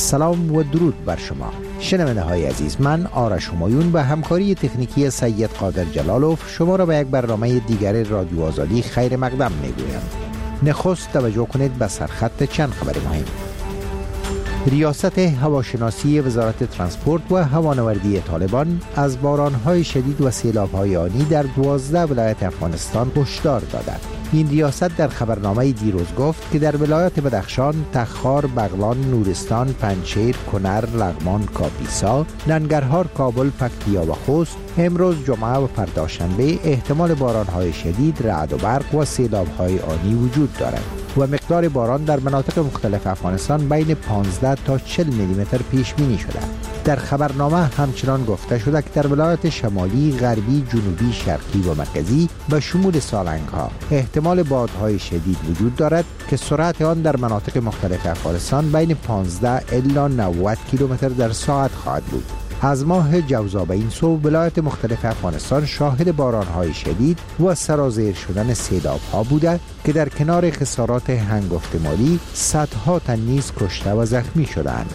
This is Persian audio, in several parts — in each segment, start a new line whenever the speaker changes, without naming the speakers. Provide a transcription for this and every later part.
سلام و درود بر شما شنونده های عزیز. من آرش همایون و همکاری تکنیکی سید قادر جلالوف شما را به یک برنامه دیگر رادیو آزادی خیر مقدم میگویم. نخست توجه کنید به سرخط چند خبر مهم. ریاست هواشناسی وزارت ترانسپورت و هوانوردی طالبان از بارانهای شدید و سیلاب‌های آنی در 12 ولایت افغانستان هشدار دادند. این ریاست در خبرنامه دیروز گفت که در ولایات بدخشان، تخار، بغلان، نورستان، پنجشیر، کنر، لغمان، کاپیسا، ننگرهار، کابل، پکتیا و خوست امروز جمعه و فردا شنبه احتمال بارانهای شدید، رعد و برق و سیلاب‌های آنی وجود دارد و مقدار باران در مناطق مختلف افغانستان بین 15 تا 40 میلیمتر پیش بینی شده. در خبرنامه همچنان گفته شده که در ولایات شمالی، غربی، جنوبی، شرقی و مرکزی به شمول سالنگ‌ها احتمال بادهای شدید وجود دارد که سرعت آن در مناطق مختلف افغانستان بین 15 الی 90 کیلومتر در ساعت خواهد بود. از ماه جوزا به این سو ولایات مختلف افغانستان شاهد بارانهای شدید و سرازیر شدن سیلاب‌ها بوده که در کنار خسارات هنگفت مالی صدها تن نیز کشته و زخمی شدند.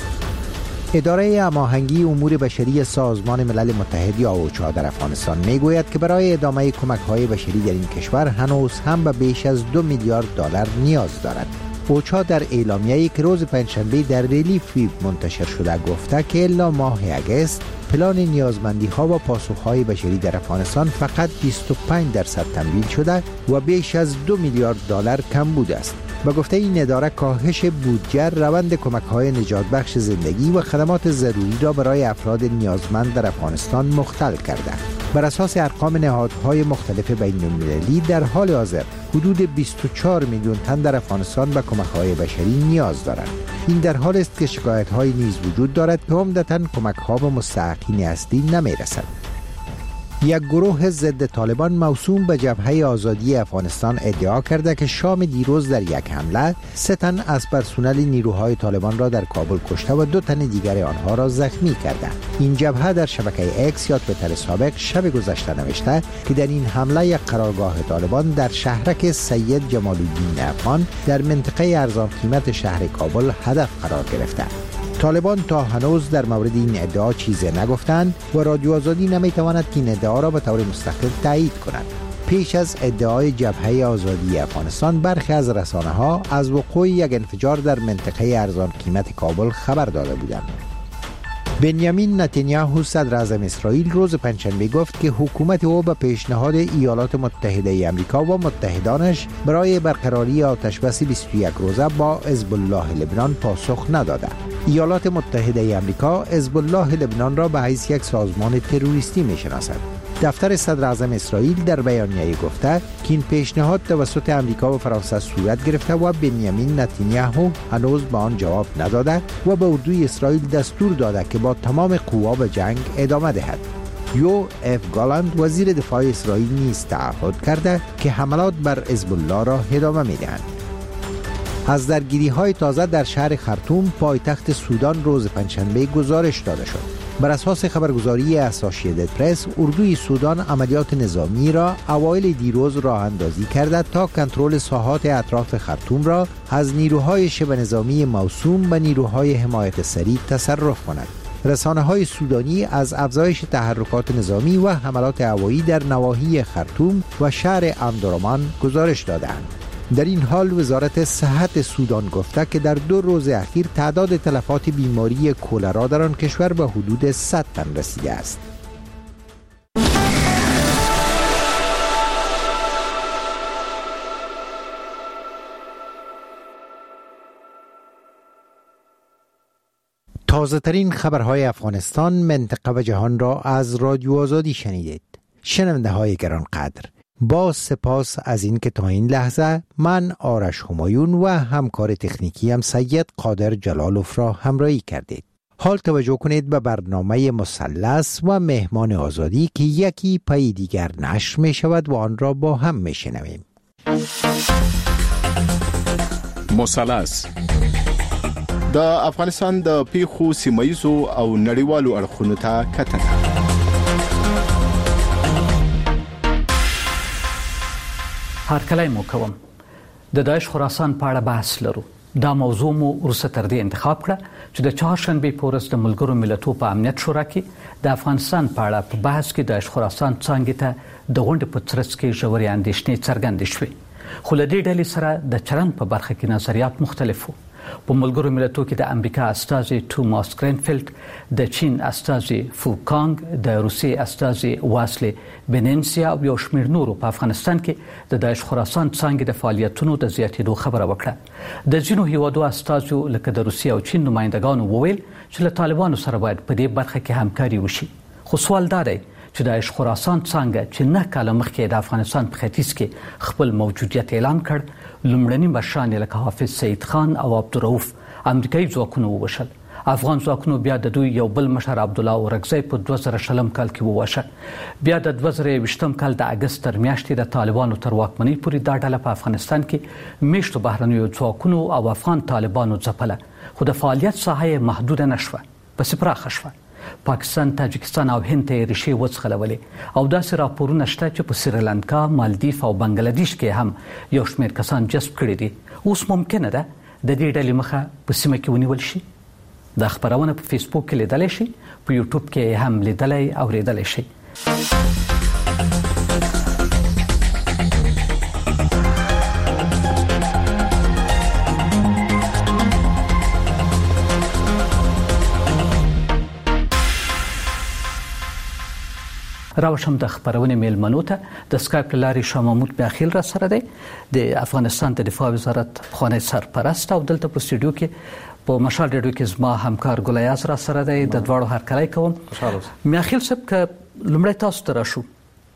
اداره هماهنگی امور بشری سازمان ملل متحد یا اوچا در افغانستان میگوید که برای ادامه کمک‌های بشری در این کشور هنوز هم به بیش از 2 میلیارد دلار نیاز دارد. اوچا در اعلامیه‌ای که روز پنجشنبه در ریلیف ویب منتشر شده گفته که الا ماه اگست پلان نیازمندی‌ها و پاسخ‌های بشری در افغانستان فقط 25% تمویل شده و بیش از 2 میلیارد دلار کم بوده است. با گفته این اداره کاهش بودجه روند کمک‌های نجات بخش زندگی و خدمات ضروری را برای افراد نیازمند در افغانستان مختل کرده. بر اساس ارقام نهادهای مختلف بین‌المللی در حال حاضر حدود 24 میلیون تن در افغانستان به کمک‌های بشری نیاز دارند. این در حال است که شکایت‌های نیز وجود دارد که عمدتاً کمک‌ها به مستحقین اصلی نمی‌رسد. یک گروه ضد طالبان موسوم به جبهه آزادی افغانستان ادعا کرده که شام دیروز در یک حمله 3 تن از پرسنل نیروهای طالبان را در کابل کشته و 2 تن دیگر آنها را زخمی کرده. این جبهه در شبکه اکس یا توییتر سابق شب گذشته نوشته که در این حمله یک قرارگاه طالبان در شهرک سید جمال الدین افغان در منطقه ارزان قیمت شهر کابل هدف قرار گرفته. طالبان تا هنوز در مورد این ادعا چیزی نگفتند و رادیو آزادی نمیتواند که این ادعا را به طور مستقل تایید کند. پیش از ادعای جبهه آزادی افغانستان برخی از رسانه‌ها از وقوع یک انفجار در منطقه ارزان قیمت کابل خبر داده بودند. بنیامین نتانیاهو صدر اعظم اسرائیل روز پنجشنبه گفت که حکومت او به پیشنهاد ایالات متحده آمریکا و متحدانش برای برقراری آتشبس 21 روزه با حزب الله لبنان پاسخ نداده. ایالات متحده آمریکا حزب الله لبنان را به حیث یک سازمان تروریستی می‌شناسد. دفتر صدر اعظم اسرائیل در بیانیه‌ای گفته که این پیشنهاد توسط آمریکا و فرانسه صورت گرفته و بنیامین نتانیاهو هنوز به آن جواب نداده و به اردوی اسرائیل دستور داده که با تمام قوا به جنگ ادامه دهد. یو اف گالند وزیر دفاع اسرائیل نیز تعهد کرده که حملات بر حزب الله را ادامه می‌دهند. از درگیری‌های تازه در شهر خرطوم پایتخت سودان روز پنجشنبه گزارش داده شد. بر اساس خبرگزاری اسوسییتد پرس، اردوی سودان عملیات نظامی را اوایل دیروز راه اندازی کرده تا کنترل ساحات اطراف خرطوم را از نیروهای شبه نظامی موسوم به نیروهای حمایت سریع تصرف کند. رسانه‌های سودانی از افزایش تحرکات نظامی و حملات هوایی در نواحی خرطوم و شهر امدرمان گزارش دادند. در این حال وزارت صحت سودان گفته که در 2 روز اخیر تعداد تلفات بیماری کولرا در آن کشور به حدود 100 تن رسیده است. تازه ترین خبرهای افغانستان، منطقه و جهان را از رادیو آزادی شنیدید. شنونده های گرانقدر، با سپاس از این که تا این لحظه من آرش همایون و همکار تکنیکیم سید قادر جلالوف را همراهی کردید. حال توجه کنید به برنامه مثلث و مهمان آزادی که یکی پای دیگر نشر می شود و آن را با هم می شنویم.
مثلث د افغانستان د پیښو سیمایي او نړیوالو اړخونو ته کتنه.
هرکلی مو کوم د داعش خراسان په اړه بحث لرو. دا موضوع مو وروسته تر دې انتخاب کړه چې د چهارشنبې په ورځ د ملګرو ملتونو په امنیت شورا کې د افغانستان په اړه په بحث کې د خراسان څانګې ته د غونډې په ترڅ کې ژورې اندېښنې څرګندې شوې، خو له دې ډلې سره د چلند په برخه کې نظریات مختلف وو. په ملګرو ملتونو کې د امریکا استازي توماس گرینفیلد، د چین استازي فوکانګ، د روسیې استازي واسلی بنینسیا او یو شمېر نورو په افغانستان کې د داعش خراسان څانګې د فعالیتونو د زیاتېدو خبره وکړه. د ځینو هیوادو استازو لکه د روسیې او چین نمایندګانو وویل چې له طالبانو سره باید په دې برخه کې همکاري وشي. خو سوال دا دی چې د داعش خراسان څانګه چې 9 کاله مخکې د افغانستان په ختیځ کې خپل موجودیت اعلان کړ، لومړني مشران لکه حافظ سید خان او عبدالرؤف امریکایي ځواکونه ووژل. افغان ځواکونو بیا د دوی یو بل مشر عبدالله اورکزی په 2000 کال کې ووژه. بیا د 2020 کال د اګست تر میاشتې د طالبانو تر واکمنۍ پورې دا ډله په افغانستان کې میشتو بهرنیو ځواکونو او افغان طالبانو ځپله، خو د فعالیت ساحه محدوده نشوه، پسې پراخه شوه. پاکستان، تاجکستان او هند ته ریښې وڅخلولې او داسې راپورونه شته چې په سریلانکا، مالدیف او بنگلادیش کې هم یو شمېر کسان جذب کړي دي. اوس ممکنه ده د دې ډلې مخه په سیمه کې ونیول شي. دا خبرونه په فیسبوک کې لیدلی شي، په یوټیوب کې هم لیدلی او اوریدلی شي. راوشم د خبرونې میلمنو ته د سکایپ لارې شاه محمود بیاخیل را سره دی، د افغانستان د دفاع وزارت پخوانی سرپرست، او دلته په سټوډیو کې په مشال ریډیو کې زما همکار ګلیاز را سره دی. د دواړو هرکلی کوم. میاخیل صاحب که لومړی تاسو ته راشو،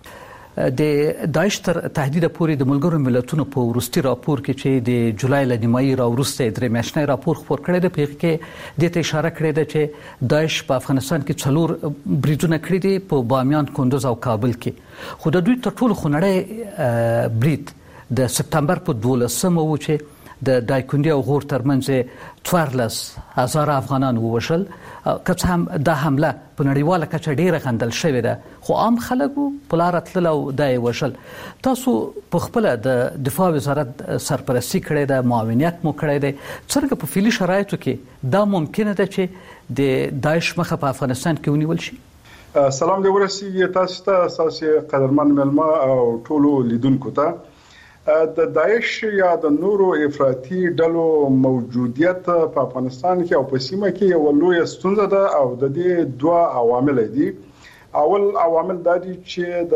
د داعش تر تهدید پورې د ملګرو ملتونو په وروستي راپور کې چې د جولای له نیمایي راوروسته درې میاشتنی راپور خپور کړی دی، په هغې کې دې ته اشاره کړې ده چې داعش په افغانستان کې 4 بریدونه کړي دي په بامیان، کندوز او کابل کې. خو د دوی تر ټولو خونړی برید د سپتمبر په 12 و چې د دایکنډي او غور ترمنځ 14,000 افغانان ووژل. که څه هم دا حمله په نړیواله کچه ډیره غندل شوې ده، خو عام خلکو په لاره تلل او دا یې وژل. تاسو په خپله د دفاع وزارت سرپرستي کړې ده، معاونیت مو کړی دی. څرنګه په فعلي شرایطو کې دا ممکنه ده چې د داعش مخه په افغانستان کې ونیول شي؟
سلام دې ورسیږي تاسو ته، تاسو قدرمن مېلمه او ټولو لیدونکو ته. د داعش یا د نورو افراطي ډلو موجودیت په افغانستان کې او په سیمه کې یو لوی ستونزه ده او د دې 2 عوامل دي. اول عوامل دا دي چې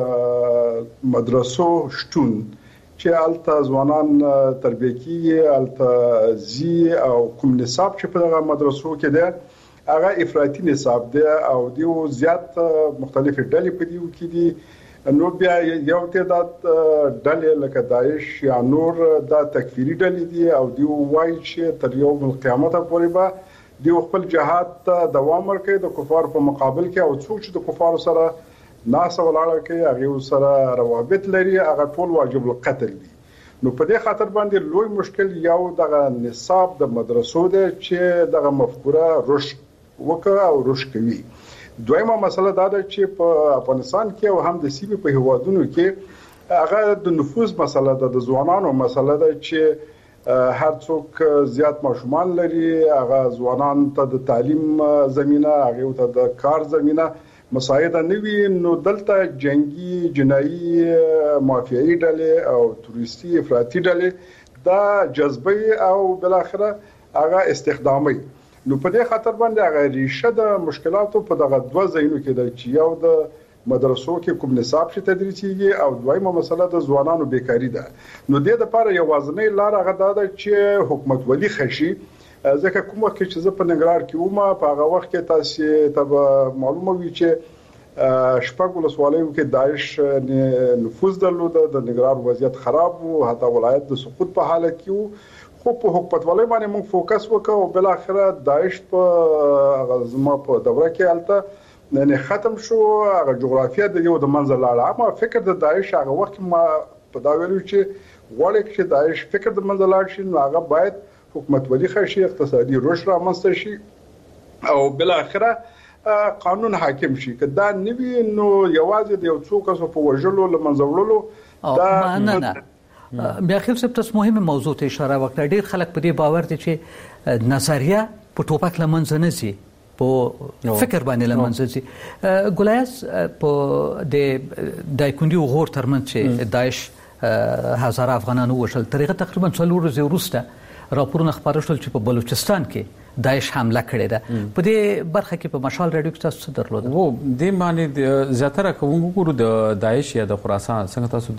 د مدرسو شتون چې الته ځوانان تربیه کیږي، الته زی او کوم نصاب چې په دغه مدرسو کې ده هغه افراطي نصاب ده او دیو زیات مختلف ډلې په دیو کې دي. نو بیا یو تعداد ډلې لکه داعش یا نور دا تکفیری ډلې دي او دی وایي چې تر یوم القیامت پورې به دی خپل جهاد ته دوام ورکړي د کفار په مقابل کې، او څوک چې د کفار سره ناس ولاړه کوي هغه سره روابط لري هغه ټول واجب القتل دي. نو په دې خاطر باندې لوی مشکل یو دغه نصاب د مدرسو ده چې دغه مفکوره رشد وکړه او رشد کوي. دویمه مسله دا ده چې په افغانستان کې او هم د سیمې په هیوادونو کې هغه د نفوذ مسله ده، د ځوانانو مسله ده چې هر څوک زیات ماشومان لري، هغه ځوانان ته د تعلیم زمينه، هغه ته د کار زمينه مساعده نه وي. نو دلته جنگي، جنایي، مافیایي ډلې او تروریستي افراطي ډلې دا جذبي او بل اخره هغه استخدامي. نو په دې خاطر باندې هغه ریشه د مشکلاتو په دغه 2 ځایونو کې د چې یو د مدرسو کې کوم نصاب چې تدریسيږي او دویمه مسله د ځوانانو بیکاری ده. نو د دې لپاره یوازنۍ لار هغه ده چې حکومت ولي خشي. ځکه کوم وخت چې زه په ننګرهار کې ومه په هغه وخت کې تاسو ته معلومه وي چې شپږ ولسوالیو کې داعش نفوذ درلود، د ننګرهار وضعیت خراب وو، حتی ولایت د سقوط په حالت کې وو. خو په حکومتولۍ باندې موږ فوکس وکړو او بل اخره داعش په غزما په دوره کې الته نه ختم شو. هغه جغرافیه د یو د منځ لاړه. اما فکر د داعش هغه وخت ما په دا ویلو چې غواړي چې داعش فکر د منځ لاړ شي، نو هغه باید حکومت ولي خشي، اقتصادي رشد رامنځته شي او بل اخره قانون حاکم شي. که دا نوي نو یوازې د یو څو کسو په وژلو لمنځوړلو دا
نه. بیا خپل څه تاسو مهمه موضوع ته اشاره وکړه. ډیر خلک په دې باور دي چې نظریه په ټوپک لمنځه نه ځي، په فکر باندې لمنځه ځي. ګولیاس په د دایکندي او غور ترمنځ چې داعش هزاره افغانانو وشل، ترغه تقریبا 4 ورځې وروسته راپورونه خبره شول چې په بلوچستان کې داعش حمله کړې ده. په دې برخه کې په مشال رادیو کې تاسو څه درلود؟
وو د باندې زیاتره کوم ګورو د داعش یا د خراسان څنګه تاسو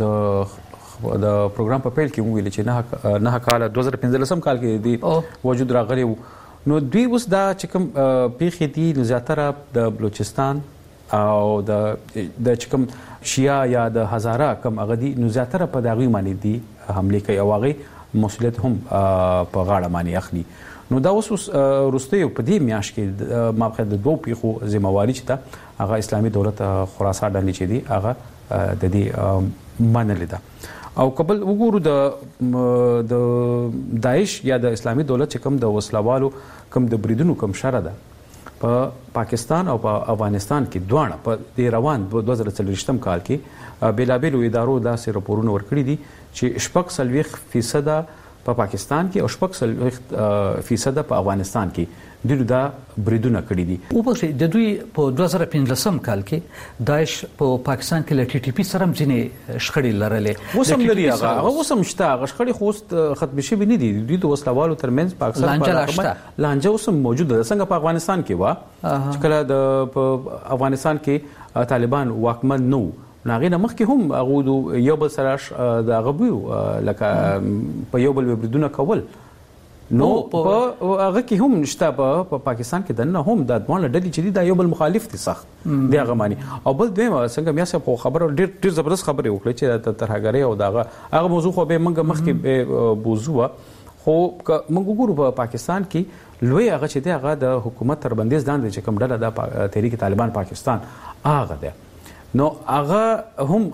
د پروګرام په پیل کې ویل چې نه کال 2015 کال کې دی وجود راغلی، نو دوی اوس دا چې کوم پیښې دي نو زیاتره د بلوچستان او د چې کوم شیا یا د هزاره کوم هغه دي، نو زیاتره په داغوی باندې دي حمله کوي او هغه مسؤلیت هم په غاړه باندې اخلي. نو دا اوس وروسته په دې میاشت کې مابقید د 2 پیښو ذمہواری چې ده هغه اسلامي دولت خراسان ډلې چې دي هغه د دې منلې ده. او قبل وګورو د داعش یا د اسلامي دولت چې کوم د وسلوالو کوم د بریدونو کوم شر ده په پاکستان او په افغانستان کې دواړه په د روان 2023 کال کې بیلابیلو ادارو داسې راپورونه ورکړي دي چې 40% په پاکستان کې او 40% په افغانستان کې دوی دا بریدونه کړي دي.
او په د دوی په 2015 کال کې داعش په پاکستان کې ل ټي ټي پی سره ځینې شخړې لرلې،
وسم لري هغه وسم شته هغه شخړې خو ختم شي نه دي. دوی د وسلوالو ترمنځ پاکستان په لانجه وسم موجود ده څنګه په افغانستان کې وا چې کله د افغانستان کې طالبان واکمن نو ناغینه مخکې هم هغه یو بل سره د غبو لکه په یو بل بریدونه کول، نو په هغه کې هم نشته په پاکستان کې دنه هم د ډول ډلې چې دا یو بل مخالف دي سخت دی هغه معنی. او بل دویم څنګه میا سره خبره ډیر زبردست خبره وکړه چې ترهګری او هغه موضوع خو به موږ مخکې به بوزو، خو موږ ګورو په پاکستان کې لوی هغه چې دی هغه د حکومت تر بندیز لاندې چې کوم ډله د تحریک طالبان پاکستان هغه ده، نو هغه هم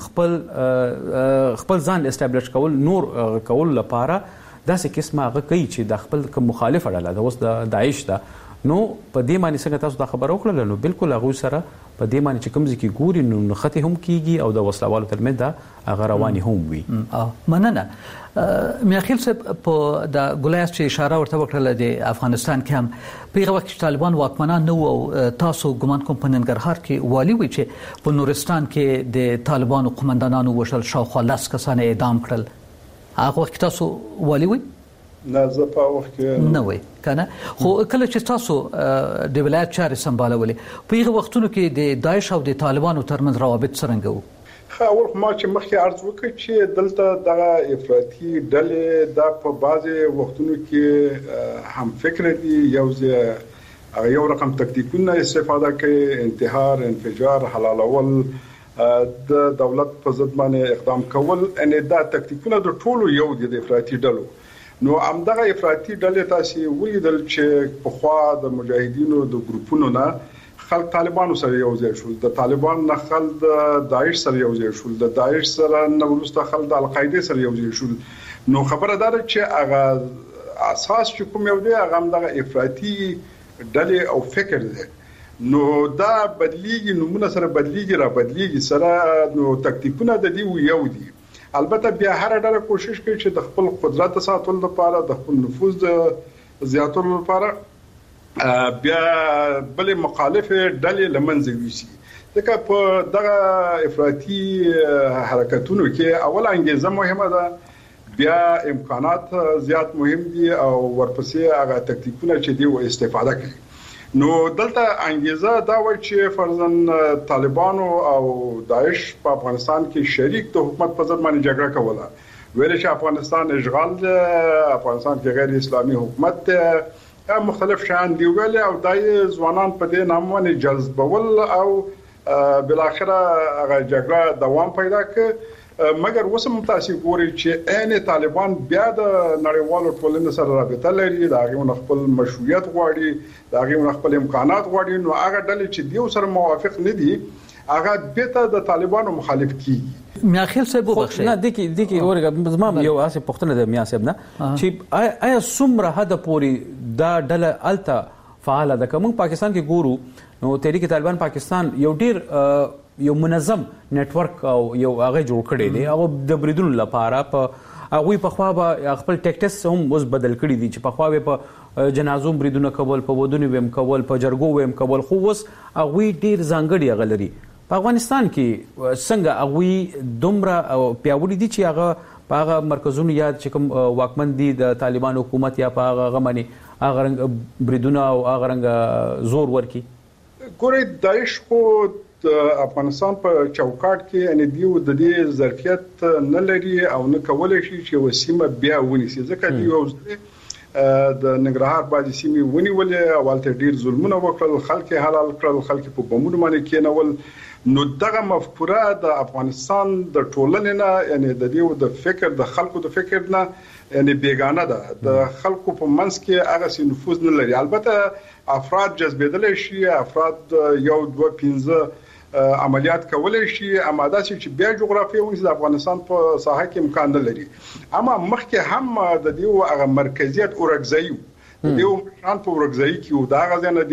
خپل ځان استابلیش کول نور کول لپاره داسې قسمه هغه کوي چې د خپل کوم مخالف اړه ده اوس د داعش ده. نو په دې معنی څنګه تاسو دا خبره وکړه، نو بالکل هغه سره په دې معنی چې کوم ځکه ګوري نو خطي هم کیږي او د وسلوالو ترمنځ دا هغه رواني هم وي.
مننه. میاخیل صاحب په د ګولیاس چې اشاره ورته وکړه د افغانستان کې هم په هغه وخت طالبان واکمنان نو او تاسو ګمان کوم په ننګرهار کې والی وي چې په نورستان کې د طالبانو قومندانانو وشل شاوخوا 10 کسان اعدام کړل، هغه وخت تاسو والی وي؟
نه زه په وخت کې
نه وای کنه، خو کله چې تاسو د ولایت چارې سمبالولې په هغه وختونو کې د داعش او د طالبانو ترمنځ روابط څنګه وو؟
اول ما چې مخکې عرض وکړ چې دلته د افراطي ډلې د په بعضي وختونو کې هم فکر دي یو رقم تکتیکونه استفاده کوي، انتحار، انفجار، حلالول، د دولت په ضد باندې اقدام کول، ان دا تکتیکونه د ټولو یو دي د افراطي ډلو. نو همدغه افراطي ډلې تاسو ولیدل چې په خوا د مجاهدینو د ګروپونو نه خلک طالبانو سره یو ځای شول، د طالبان نه خلک د داعش سره یو ځای شول، د داعش سره نو وروسته خلک د القاعده سره یو ځای شول. نو خبره ده چې هغه اساس چې کوم یو دی هغه همدغه افراطي ډلې او فکر دی. نو دا بدلیږي، نمونه سره بدلیږي، را بدلیږي سره، نو تکتیکونه د دې یو دي. البته بیا هر ډله کوشش کوي چې د خپل قدرت ساتلو لپاره، د خپل نفوذ زیاتولو لپاره بیا بل مخالف ډلې لمنځه ویسي. ځکه په دغه افراطي حرکتونو کې اول انګیزه مهمه ده، بیا امکانات زیات مهم دي او ورپسې هغه تکتیکونه چې دی استفاده کوي. نو دلته انګیزه دا و چې فرضاً طالبانو او داعش په افغانستان کې شریک د حکومت په ضد باندې جګړه کوله، ویل چې افغانستان اشغال دی، افغانستان کې غیر اسلامي حکومت دی، مختلف شان دی ویل، او دای ځوانان په دې نام باندې جذبول او بل اخره هغه جګړه دوام پیدا کړ. مګر وسم تاسو ګوري چې عین طالبان بیا د نړیوالو ټولنې سره رابطه لري، دا غوښنه خپل مشروعیت غواړي، دا غوښنه خپل امکانات غواړي، نو هغه ډلې چې دیو سره موافق نه دي هغه بیت د طالبانو مخالف کیږي.
میاخیل صاحب وبخښه
نه دغه ورګه زما یو اسه پښتنه د میا صاحب نه چې آیا څومره حد پورې دا ډله الته فعال ده. کوم پاکستان کې ګورو نو تحریک طالبان پاکستان یو ډیر یو منظم نتورک او یو هغه جوړ کړی دی او د بریدونو لپاره په هغه په خوا به خپل ټیکټس هم اوس بدل کړي دي چې په خوا به په جنازو بریدونه کول په ودونو ويم کول په جرګو ويم کول خو اوس هغه ډیر ځانګړي غلري په افغانستان کې څنګه هغه دومره پیاوړي دي چې هغه په هغه مرکزونو یا چې کوم واکمن دي د طالبان حکومت یا په هغه غمني هغه رنګ بریدونه او هغه رنګ زور ورکی
ګورې داعش خو د افغانستان په چوکاټ کې ان دیو د دې ظرفیت نه لري او نه کولای شي چې وسیمه بیا ونیسي ځکه دی یو د ننګرهار باندې سیمه ونیولې او ولته ډیر ظلمونه وکړل خلک حلال کړل خلک په بمونو باندې کېنول نو دغه مفکوره د افغانستان د ټولنې نه یعنی د دې د فکر د خلکو د فکر نه یعنی بیگانه ده د خلکو په منځ کې هغه سي نفوذ نه لري البته افراد جذبېدل شي افراد یو دوه 15 عملیات کولای شي اماده چې بیا جغرافي او د افغانستان په ساحه کې امکان نه لري اما مخکې هم د دې هغه مرکزیت اورګزایو د دې شان په اورګزای کې دا غزنه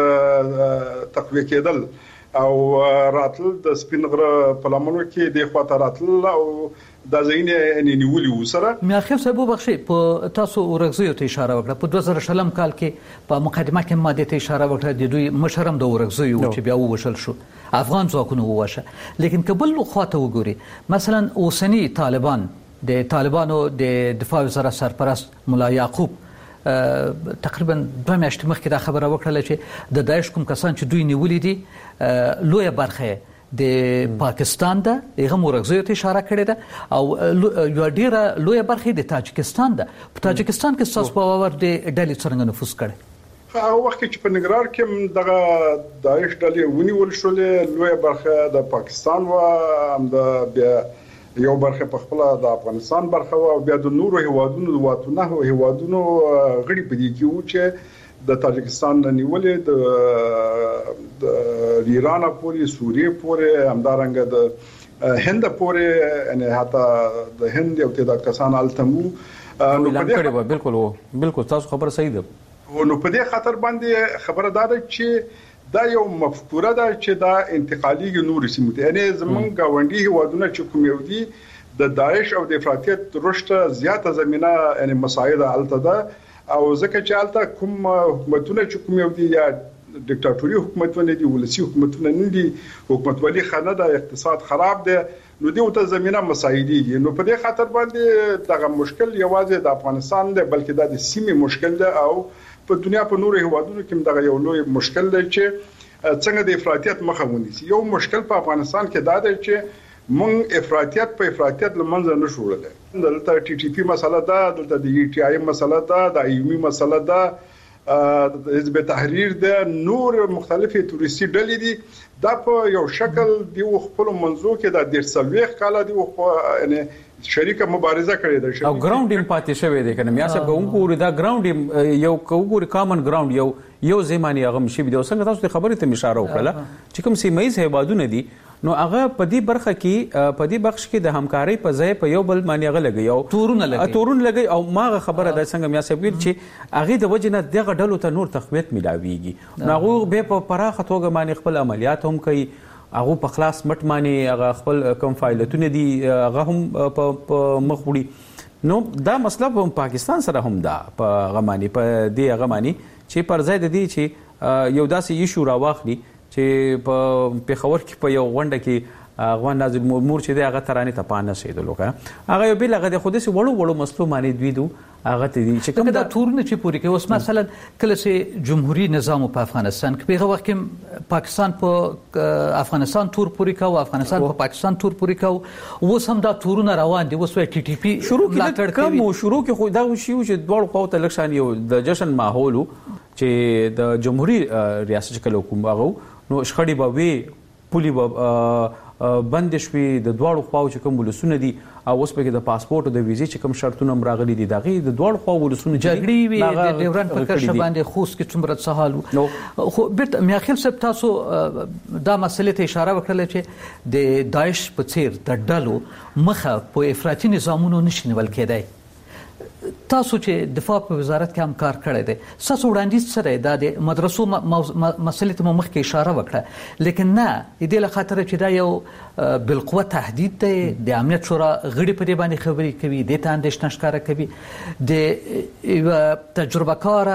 دی تقویه کېدل او راتل د سپینغره په لمنو کې د خواته راتل او د زینې نیولې وسره
میاخیل صاحب بخشي په تاسو اورګزیو ته اشاره وکړه په 2000 کال کې په مقدمه کې ماده ته اشاره وکړه د دوی مشرم د اورګزیو چې بیا وشل شو افغان ځواکونو وواشه لیکن کبل خواته وګوري مثلا اوسنی طالبان د طالبانو د دفاع وزارت سرپرست مولا یعقوب تقریبا 2 میاشتې مخکې دا خبره وکړه چې د داعش کوم کسان چې دوی نیولې دي لویه برخه د پاکستان ده هغه مرغزیو ته اشاره کړې ده او یو ډیره لویه برخه د تاجکستان ده په تاجکستان کې تاسو په باور د ډلې څنګه نفوذ کړي
هغه وخت چې په ننګرهار کې دغه داعش ډلې ونیول شولې لویه برخه د پاکستان و هم د بیا یو برخه په خپل د افغانستان برخه او بیا د نورو هیوادونو د واتونه هیوادونو غړي پدې کې و چې د تاجکستان نیولې د ایران پورې سوریه پورې همدارنګه د هند پورې یعنی حتی د هند یو تعداد کسان التمو
نو په دې بالکل تاسو خبر صحیح ده
نو په دې خاطر باندې خبره ده چې دا یو مفکوره ده چې دا انتقالي نور سیمه ده یعنی زمونږ گاونډي هیوادونه چې کوم یو دي د داعش او د افراطیت رشد زیاته زمينه یعنی مساعده الته ده او ځکه چې الته کوم حکومتونه چې کوم یو دي یا ډیکټاتوري حکومتونه دي ولسی حکومتونه نه دي حکومتولي خانه ده اقتصاد خراب ده نو دی ته زمينه مساعدي دي نو په دې خاطر باندې دغه مشکل یوازې د افغانستان ده بلکې د سیمې مشکل ده او په دنیا په نورو هیوادونو کې دغه یو لوی مشکل دی چې څنګه د افراطیت مخه ونیسي یو مشکل په افغانستان کې دا دی چې مونږ افراطیت په افراطیت لمنځه نه شوړل دلته ټي ټي پی مسله ده دلته د ای ټي آی مسله ده د ایومي مسله ده د حزب تحریر ده نور مختلفه توريستي ډلې دي دا په یو شکل دی خپل منځو کې د 130 کال دی یعنی شریکه مبارزه کړې ده
او ګراوند هم پاتې شوی دی کنه میا صاحب وګورئ دا ګراوند یو وګورئ کامن ګراوند یو زمانی هغه مشي دی څنګه تاسو خبرې ته اشاره وکړه چې کوم سیمایي هیوادونه دي نو هغه په دې برخه کې په دې بخش کې د همکارۍ په ځای په یو بل باندې هغه لګي او تورون لګي او ماغه خبره ده څنګه میا صاحب چې هغه د وجنه دغه ډلو ته نور تقویت ملاويږي نو هغه به په پراخه توګه باندې خپل عملیات هم کوي هغه په خلاص مټ باندې هغه خپل کوم فایلټونه دي هغه هم په مخ وړي نو دا مسله په پاکستان سره هم ده په غمانی په دې غمانی چې پر ځای د دې چې یو داسې ایشو راواخلي چې په پیښور کې په یو غونډه کې افغان ناظر مور چې هغه ترانه ته پانه شیدلو کنه هغه یو بل هغه د خوده سي وړو مسلو باندې دوی دو هغه ته دي چې کوم
دا تورونه چې پوری کې اوس مثلا کله چې جمهوریت نظام په افغانستان کې په وخت کې پاکستان په افغانستان تور پوری کا او افغانستان په پاکستان تور پوری کا اوس هم دا تورونه روان دي اوس ټي ټي پی
شروع کې کوم شروع کې خو دا شی چې دوړ قوت الکشن یو د جشن ماحول چې د جمهوریت ریاست کله کوم هغه نو شخړې به وي پولی به بند شوي د دواړو خواو چې کوم ولسونه دي او اوس په کې د پاسپورت او د ویزې چې کوم شرطونه راغلي دي دغه د دواړو خواو ولسونه
جګړې وي د ډیورن په کرښه باندې خوست کې څومره سهال خو بیرته میاخیل صاحب تاسو دا مسلې ته اشاره وکړه چې د داعش په څیر د ډلو مخه په افراطي نظامونو نشي نیول کېدای تاسو چې دفاع په وزارت کې هم کار کړی دی تاسو وړاندیز سره د مدرسو مسلې ته مخکې اشاره وکړه لیکن نه دې له خاطر چې دا یو بالقوه تهدید دی د امنیت شورا غړي په دې باندې خبرې کوي د ته اندېښنه ښکاره کوي د تجربه کار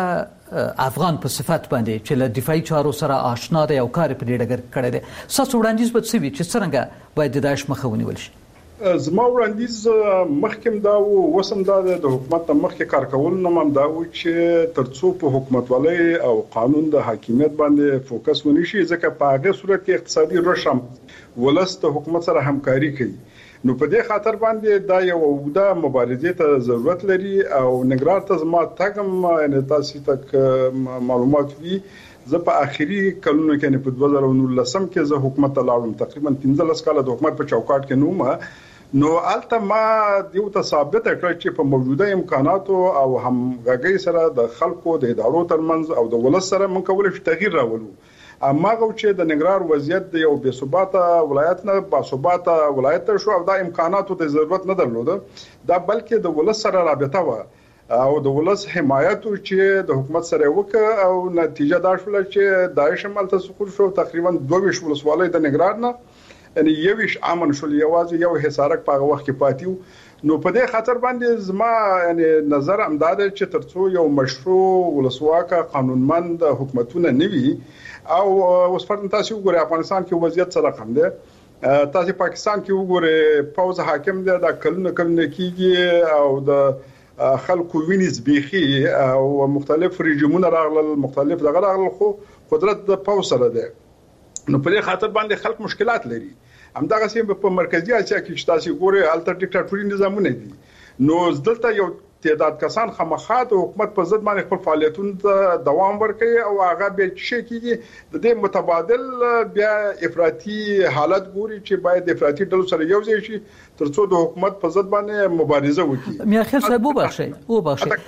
افغان په صفت باندې چې له دفاعي چارو سره آشنا دی او کار په دې ډګر کړی دی تاسو وړاندیز به څه وي چې څنګه باید د داعش مخه ونیول شي
زما وړاندیز مخکې دا وسم دا د حکومت ته مخکې کار کول نه مم دا و چې ترڅو په حکومتولۍ او قانون د حاکمیت باندې فوکس ونی شي ځکه په هغه صورت کې اقتصادي رشم ولست حکومت سره همکاري کوي نو په دې خاطر باندې دا یو اوږده مبارزې ته ضرورت لري او نګران ته زما تاګم ان تاسو تک معلومات وی زه په اخري کلونو کې په 2019 کې زه حکومت ته لاړم تقریبا 15 کال د حکومت په چوکاټ کې نومه نو الته ما دیو ته ثابت کړ چې په موجوده امکاناتو او همغږي سره د خلکو د ادارو ترمنځ او د ولس سره مونږ کولای شو تغییر راولو اما چې د نګران وضعیت د یو بے ثباته ولایت نه با ثباته ولایت شو او د امکاناتو ته ضرورت نه درلوده دا بلکې د ولس سره رابطه و او د ولس حمایت چې د حکومت سره وکړه او نتیجه دا شول چې داعش عمل ته سقوط شو تقریبا 22 ولسوالۍ د نګران نه ان یوش امن شول یوازې یو حصارک په وخت کې پاتیو نو په دې خاطر باندې زما یعنی نظر امداد چې ترڅو یو مشروع ولسواکه قانونمند حکومتونه نوي او اوس فرض تاسو وګورئ افغانستان کې وضعیت سره کم دی تاسو پاکستان کې وګورئ پوز حاکم دی دا کلونه کیږي او د خلکو وینز بيخي او مختلف رژیمونه راغلل مختلف دغه راغلل خو قدرت د پوز سره دی نو په دې خاطر باندې خلک مشکلات لري همدغه سیم په مرکزی اسیا کې چې تاسو ګورئ الټر ډیکټاتوري نظامونه دي نو دلته یو تعداد کسان خامخا د حکومت په ضد باندې خپل فعالیتونو ته دوام ورکوي او هغه به شي کېږي د دې متبادل بیا افراطي حالت ګوري چې باید افراطي ډلو سره یو ځای شي ترڅو د حکومت په ضد باندې مبارزه وکړي
میاخیل صاحب وبخښئ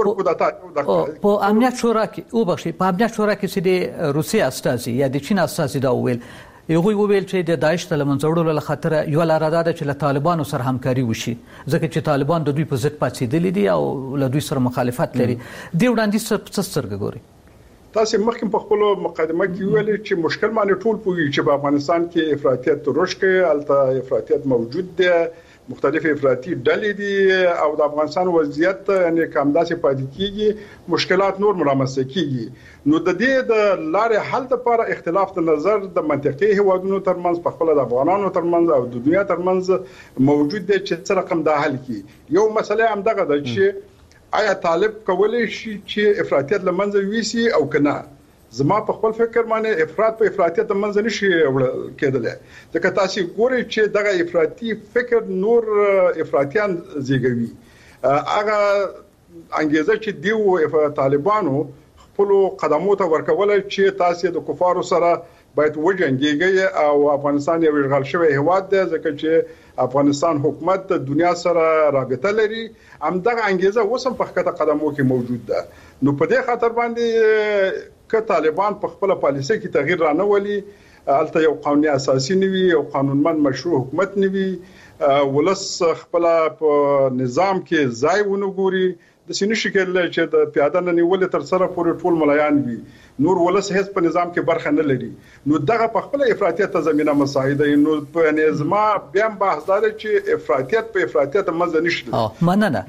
په امنیت شورا کې په امنیت شورا کې چې د روسي استازي یا د چین استازي دا ویل یو ویل چې د داعش د لمنځوړلو له خاطر یو لاره ده چې له طالبانو سره همکاري وشي ځکه چې طالبان د دوی په ضد پاتېدلي دي او له دوی سره مخالفت لري دی وړاندیز څه سترګه ګوري
تاسو مخکې په خپل مقدمه کې ویل چې مشکل باندې ټول پوهیږي چې په افغانستان کې افراطیت ترش کې الته افراطیت موجود دی مختلف افراطي ډلې دي او د افغانستان وضعیت یعنی کمداسې پاتې کیږي مشکلات نور مرامسته کیږي نو د دې د لارې حل لپاره اختلاف د نظر د منطقي هوادونو ترمنځ په خپل د افغانانو ترمنځ او د دنیا ترمنځ موجود دي چې څه رقم د حل کی یو مسله هم دغه ده چې آیا طالب کولای شي چې افراطیت لمنځه ویسي او کنه زما په خپل فکر باندې افراط په افراطیت منځ نشي کېدلی ځکه تاسو ګورئ چې دغه افراطي فکر نور افراطیان زیږوي هغه انګیزه چې دیو طالبانو خپل قدمو ته ورکول چې تاسو د کفارو سره باید وجنګيږي او افغانستان یو اشغال شوی هواد دی ځکه چې افغانستان حکومت د دنیا سره رابطه لري همدغه انګیزه وسم په خطه قدمو کې موجود ده نو په دې خاطر باندې که طالبان په خپل پالیسي کې تغییر رانولي الته یو قانوني اساسي نوي او قانونمند مشروع حکومت نوي ولس خپل په نظام کې ځای ونګوري د سینې شکل چې د پیاده نیول تر سره پورې ټول ملایان وي نور ولس هیڅ په نظام کې برخه نه لري نو دغه په خپل افراطیت ته زمينه مساعده نو په نظام بیا بحث دار چې افراطیت په افراطیت مزه نشته
مننه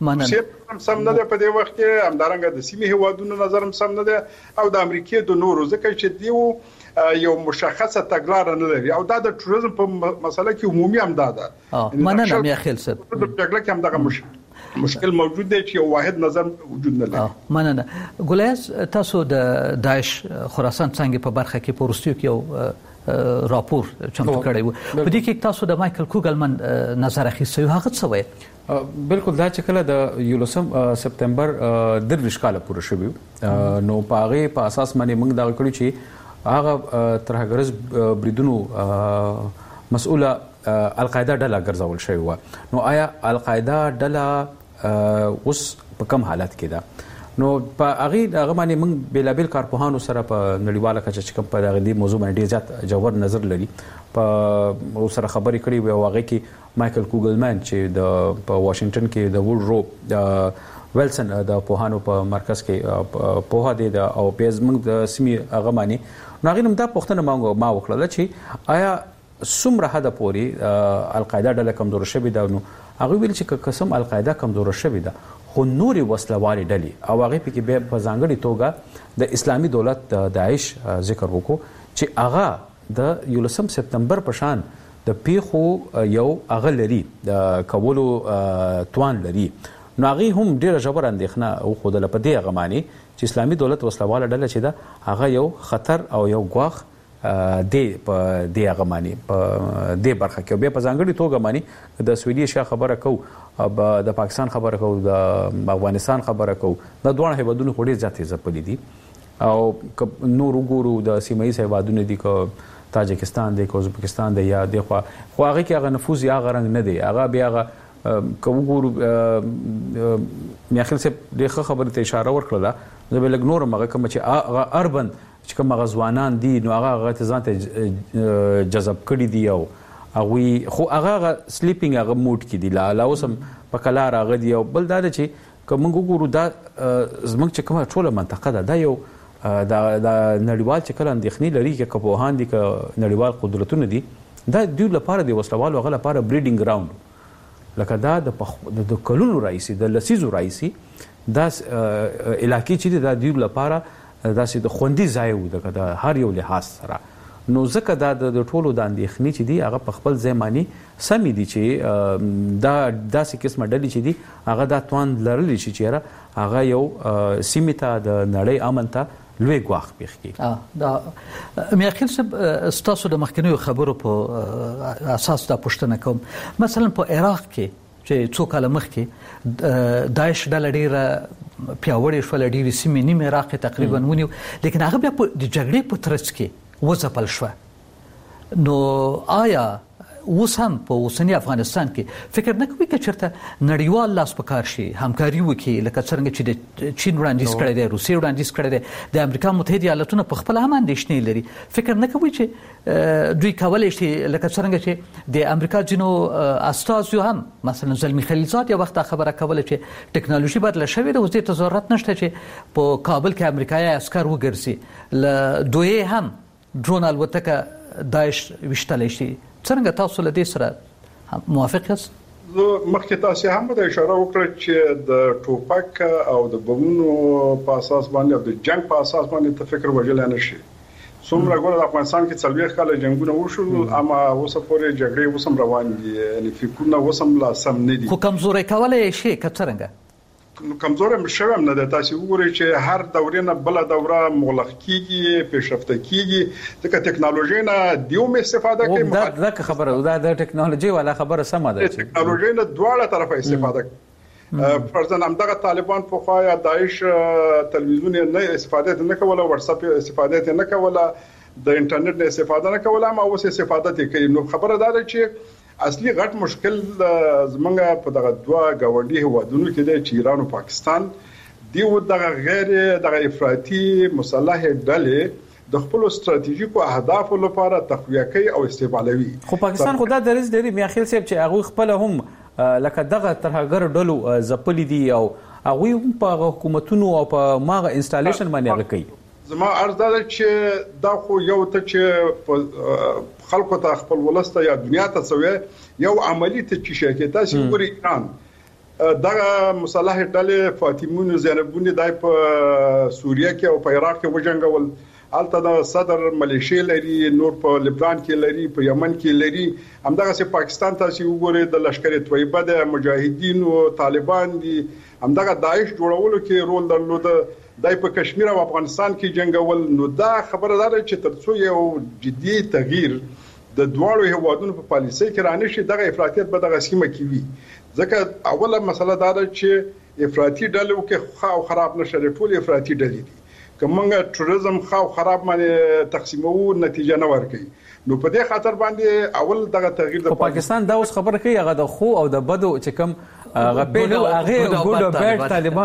سم نه ده په دې وخت کې همدارنګه د سیمې هوادونو نظر سم نه ده او د امریکای د نورو ځکه چې دیو یو مشخصه تګلارې نه لري او دا د ټوریزم په مسله کې عمومي هم ده
مننه میاخیل صاحب
د جګړه کې هم دغه مشکل موجود دی چې یو واحد نظر وجود نه لري
مننه ګلیاس تاسو د داعش خراسان څنګه په برخه کې پورستیو کې یو راپور چمتو کړی و په دې کې تاسو د مایکل کوګلمن نظر اخیستی هغه څه وایي
بالکل دا چې کله د 11 سپتمبر د وشکاله پوره شوی نو پاغه په اساس باندې موږ دا کړی چې هغه ترهګرز بریدونو مسؤله القاعده ډله ګرځول شوی و نو آیا القاعده ډله اوس په کوم حالت کې ده نو په هغه باندې موږ بیلابل کارپوهانو سره په نړیواله کچه چې کوم په دغه موضوع باندې ډیر زیات جوړ نظر لري په سره خبرې کړې وي او هغه کې مایکل کوګلمن چې په واشنگټن کې د ووډرو ویلسن د پوهانو په مرکز کې پوها دی او پیز موږ د سیمې هغه معنی ناغینم دا پښتنه ما وکړه چې آیا څومره حد پورې القاعده ډله کمزور شوې ده نو هغه ویل چې قسم القاعده کمزور شوې ده خو نوري وسلوالي ډلې او هغه په کې په ځانګړي توګه د اسلامي دولت داعش ذکر وکړو چې هغه د 11 سپتمبر په شان د پیخو یو هغه لري د کولو توان لري نو هغه هم ډیره ژور اندېښنه او خود له پدې هغه معنی چې اسلامي دولت وسلواله ډله چې ده هغه یو خطر او یو ګواخ د هغه معنی په د برخه کې به په ځانګړي توګه معنی د سویډي شاه خبره کو د پاکستان خبره کو د افغانستان خبره کو د دوه هیوادونو خوري ذاتي ځپلې دي او نور وګورو د سیمایي هیوادونو دي کو تاجکستان دی کو ازبکستان دی یا د خو هغه کې هغه نفوذ یا هغه رنګ نه دی هغه بیا هغه کوګورو میاخیل صاحب دغه خبره ته اشاره ورکړه زه به لګ نور مغه کوم چې هغه اربن چې کوم غزوانان دي نو هغه ځان ته جذب کړي دي او هغه خو هغه سلیپینګ هغه موډ کې دي لا اوسم په کلار هغه دی او بل دا چې کوم وګورو دا زموږ چې کومه ټوله منطقه ده دا یو د نړیوال چې کله اندېښنې لري چې کپوهان دي ک نړیوال قدرتونه دي دا دوی لپاره د وسلوالو غل لپاره بریډینګ ګراوند لکه دا د کلونو رئیسي د لسیزو رئیسي دا علاقې چې دا دوی لپاره داسې د خوندي ځای وو د هر یو لحاظ سره نو ځکه دا د ټولو د اندېښنې چې دي هغه په خپل ځای معنی سمې دي چې دا داسې قسمه ډلې چې دي هغه دا توان لرلی شي چې هغه یو سیمې ته د نړۍ امن ته لوی ګواښ پیښ کړي
دا میاخیل صاحب ستاسو د مخکنیو خبرو په اساس دا پوښتنه کوم مثلا په عراق کې چې څو کاله مخکې داعش ډله ډیره پیاوړې شوه ډیرې سیمې نیمه عراق تقریبا ونیو لیکن هغه بیا په د جګړې په ترڅ کې وځپل شوه نو آیا اوس هم په اوسنی افغانستان کې فکر نه کوي چې چېرته نړیوال لاس په کار شي همکاري وکړي لکه څنګه چې د چین وړاندیز کړی دی روسیې وړاندیز کړی دی د امریکا متحده ایالاتونو په خپل هم اندېښنې لري فکر نه کوي چې دوی کولی شي لکه څنګه چې د امریکا ځینو استازو هم مثلا زلمی خلیلزاد یو وخت خبره کوله چې ټکنالوژي بدله شوې ده اوس دې ته ضرورت نشته چې په کابل کې امریکایي عسکر وګرځي له دوی هم ډرون الوتکه داعش وشتلی شي څنګه تاسو له دې سره موافق یاست
مخکې تاسو هم د اشاره وکړه چې د ټوپک او د بمونو په اساس باندې او د جنگ په اساس باندې تفکر وجل نه شي څومره ګور د افغانستان کې څلويخ کال جنگونه وشول اما اوس پورې جګړې وسم روان دي یعنی فکرونه وسم لا سم نه دي
خو کمزوري کولای شي کڅرنګ
کمزور مشوم نه ده تاسو وګورئ چې هر دورې نه بل دوره مغلق کیږي پیشرفته کیږي ځکه ټکنالوژي نه دیوم استفاده کوي
دا خبره دا د ټکنالوژي والا خبره سم ده
چې ټکنالوژي نه دواړه طرفه استفاده کوي فرضاً همدغه طالبان په خوا یا داعش تلویزیون نه استفاده نه کوله واتس اپ استفاده نه کوله د انټرنیټ نه استفاده نه کوله ما اوس استفاده کوي نو خبره ده چې اصلي غټ مشکل زمونږ په دغه دوه گاونډي هوادونو کې دی چې ایران او پاکستان دی دغه غیر دغه افراطي مسلح ډلې د خپل ستراتیژیکو اهدافو لپاره تقویه کوي او استعمالوي
خو پاکستان خو دا درز لري میاخیل صاحب چې هغه خپل هم لکه دغه ترهګر ډلو ځپلې دي او هغه په حکومتونو او په ماغه انسټالیشن باندې هغه کوي
زما عرض ده چې دا خو یو ته چې خلکو ته خپل ولسته یا دنیا ته څوې یو عملی ته چې شي تاسو ګورئ ایران دغه مصالح ډلې فاطمون زینبون دای په سوریه کې او په عراق کې وجنګول الته د صدر ملیشیا لري نور په لبنان کې لري په یمن کې لري همدغه سي پاکستان تاسو وګورئ د لشکره طیبه د مجاهدین او طالبان دي همدغه داعش جوړولو کې رول درلود دای په کشمیر او افغانستان کې جنگول نو دا خبره ده چې ترڅو یو جدي تغییر د دوړو هوادونو په پالیسۍ کې رانه شي دغه افراطیت به دغه سیمه کې وي ځکه اوله مسله دا ده چې افراطي ډلې کې خو خراب نشه ټول افراطي ډلې دي کومه ټوریزم خو خراب باندې تقسیمو نتیجه نه ورکړي نو په دې خاطر باندې اول دغه تغییر
د پاکستان دا اوس خبره کوي هغه د خو او د بدو چې کوم هغه په هغه ګوډ بیٹ طالبانو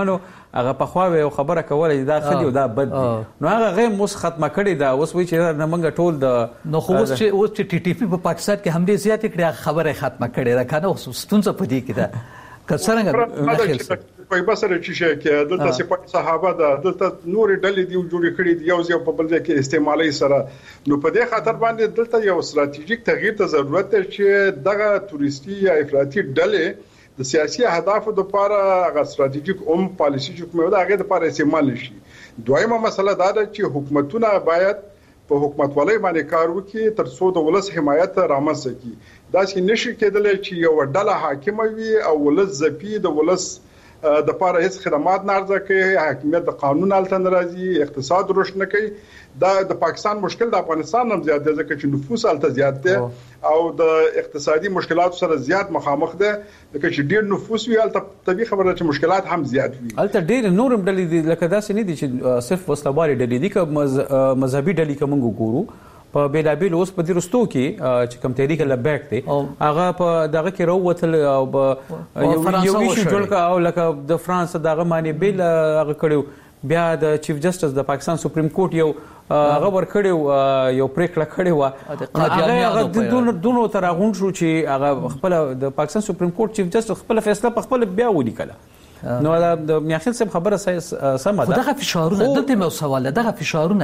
هغه په خوا یو خبره کوله دا خدي او دا بد نو هغه غیم اوس ختمه کړي دا اوس وی چې نه منګه ټول د
نو خو اوس چې ټي ټي پی په پاکستان کې هم دې زیات کړي خبره ختمه کړي دا کنه اوس ستونزه پدې کې ده
کڅرنګ په بسره چې کې دلته سپاه صحابه ده دلته نور ډلې دی جوړې کړې دی یو په بل ځای کې استعمالي سره نو په دې خاطر باندې دلته یو ستراتیژیک تغییر ته ضرورت ده چې دغه توريستي یا افراطي ډلې د سیاسي اهدافو لپاره هغه ستراتیژیک پالیسي چې کومه ده هغه لپاره استعمال شي. دویمه مسله دا ده چې حکومتونه باید په حکومتولۍ باندې کار وکړي تر څو د ولس حمایت رامنځته کړي. دا چې نشي کېدلی چې یو ډله حاکم وي او ولس ځپي د ولس د پاره هیڅ خدمات نه ارزه کوي حاکمیت د قانون الته ناراضي اقتصاد رشد نه کوي. دا د پاکستان مشکل د افغانستان هم زیات دی ځکه چې نفوس الته زیات دی او د اقتصادي مشکلاتو سره زیات مخامخ دی ځکه چې ډیر نفوس وي الته طبيعي خبره چې مشکلات هم زیات وي.
الته ډیر نورم ډلې دي لکه داسې نه دي چې صرف وسلوالي ډلې دي که مذهبي ډلې کوم ګورو په بیلابیل اوس په دې رستو کې چې کوم تحریک لبیک دی هغه په دغه کې راووتل او یو ویشو جوړ کا او لکه د فرانس دغه معنی بیل هغه کړو بیا د چیف جسټس د پاکستان سپریم کورټ یو هغه ور کړو یو پریکړه کړې و هغه دونو تر غون شو چې هغه خپل د پاکستان سپریم کورټ چیف جسټس خپل فیصله په خپل بیا ولیکله. نو د میاخیل صاحب خبره سمه ده
دغه فشارونه دلته مو سوال دغه فشارونه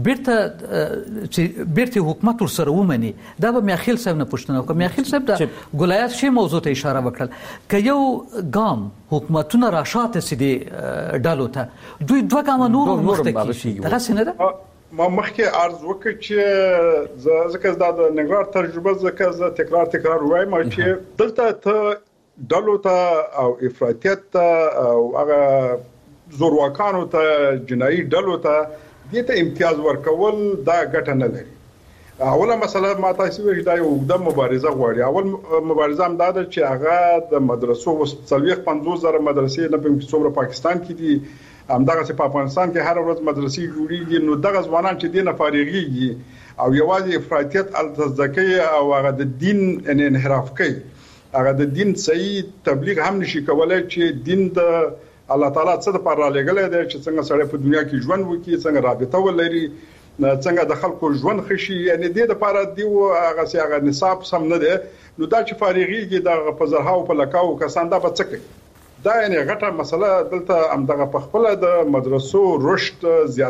بیرته حکومت ور سره ومني دا به میاخیل صاحب نه پوښتنه کوم. میاخیل صاحب د ګولایات شی موضوع ته اشاره وکړل ک یو ګام حکومتونه راشاته سدي ډالو ته دوی دوه ګام نور مخته شي دغه سینه ده.
ما مخکې عرض وکړ چې ځکه دا د نګران تجربه ځکه تکرار وایم چې دلته ته ډلو ته او افراطیت ته او هغه زورواکانو ته جنایي ډلو ته دې ته امتیاز ورکول دا ګټه نه لري. اوله مسله ما تاسو ویل دا یو د مبارزه غواړي. اول مبارزه هم دا ده چې هغه د مدرسو 50,000 مدرسې نه په څومره پاکستان کې دي همدغه په افغانستان کې هر ورځ مدرسې جوړیږي نو دغه ځوانان چې دینه فارغيږي او یوازې افراطیت التزکیه او هغه د دین انحراف کوي هغه د دین صحیح تبلیغ هم نشي کولای چې دین د الله تعالی څخه د پر لګلې ده چې څنګه سړی په دنیا کې ژوند وکړي څنګه رابطه ولري څنګه د خلکو ژوند خشي یعنی د لپاره دی هغه سي هغه نصاب سم نه ده نو دا چې فارغيږي د په زرهاو په لکاو کسان دا بچکه دا یعنی غټه مسله دلته هم دغه په خپل د مدرسو رشد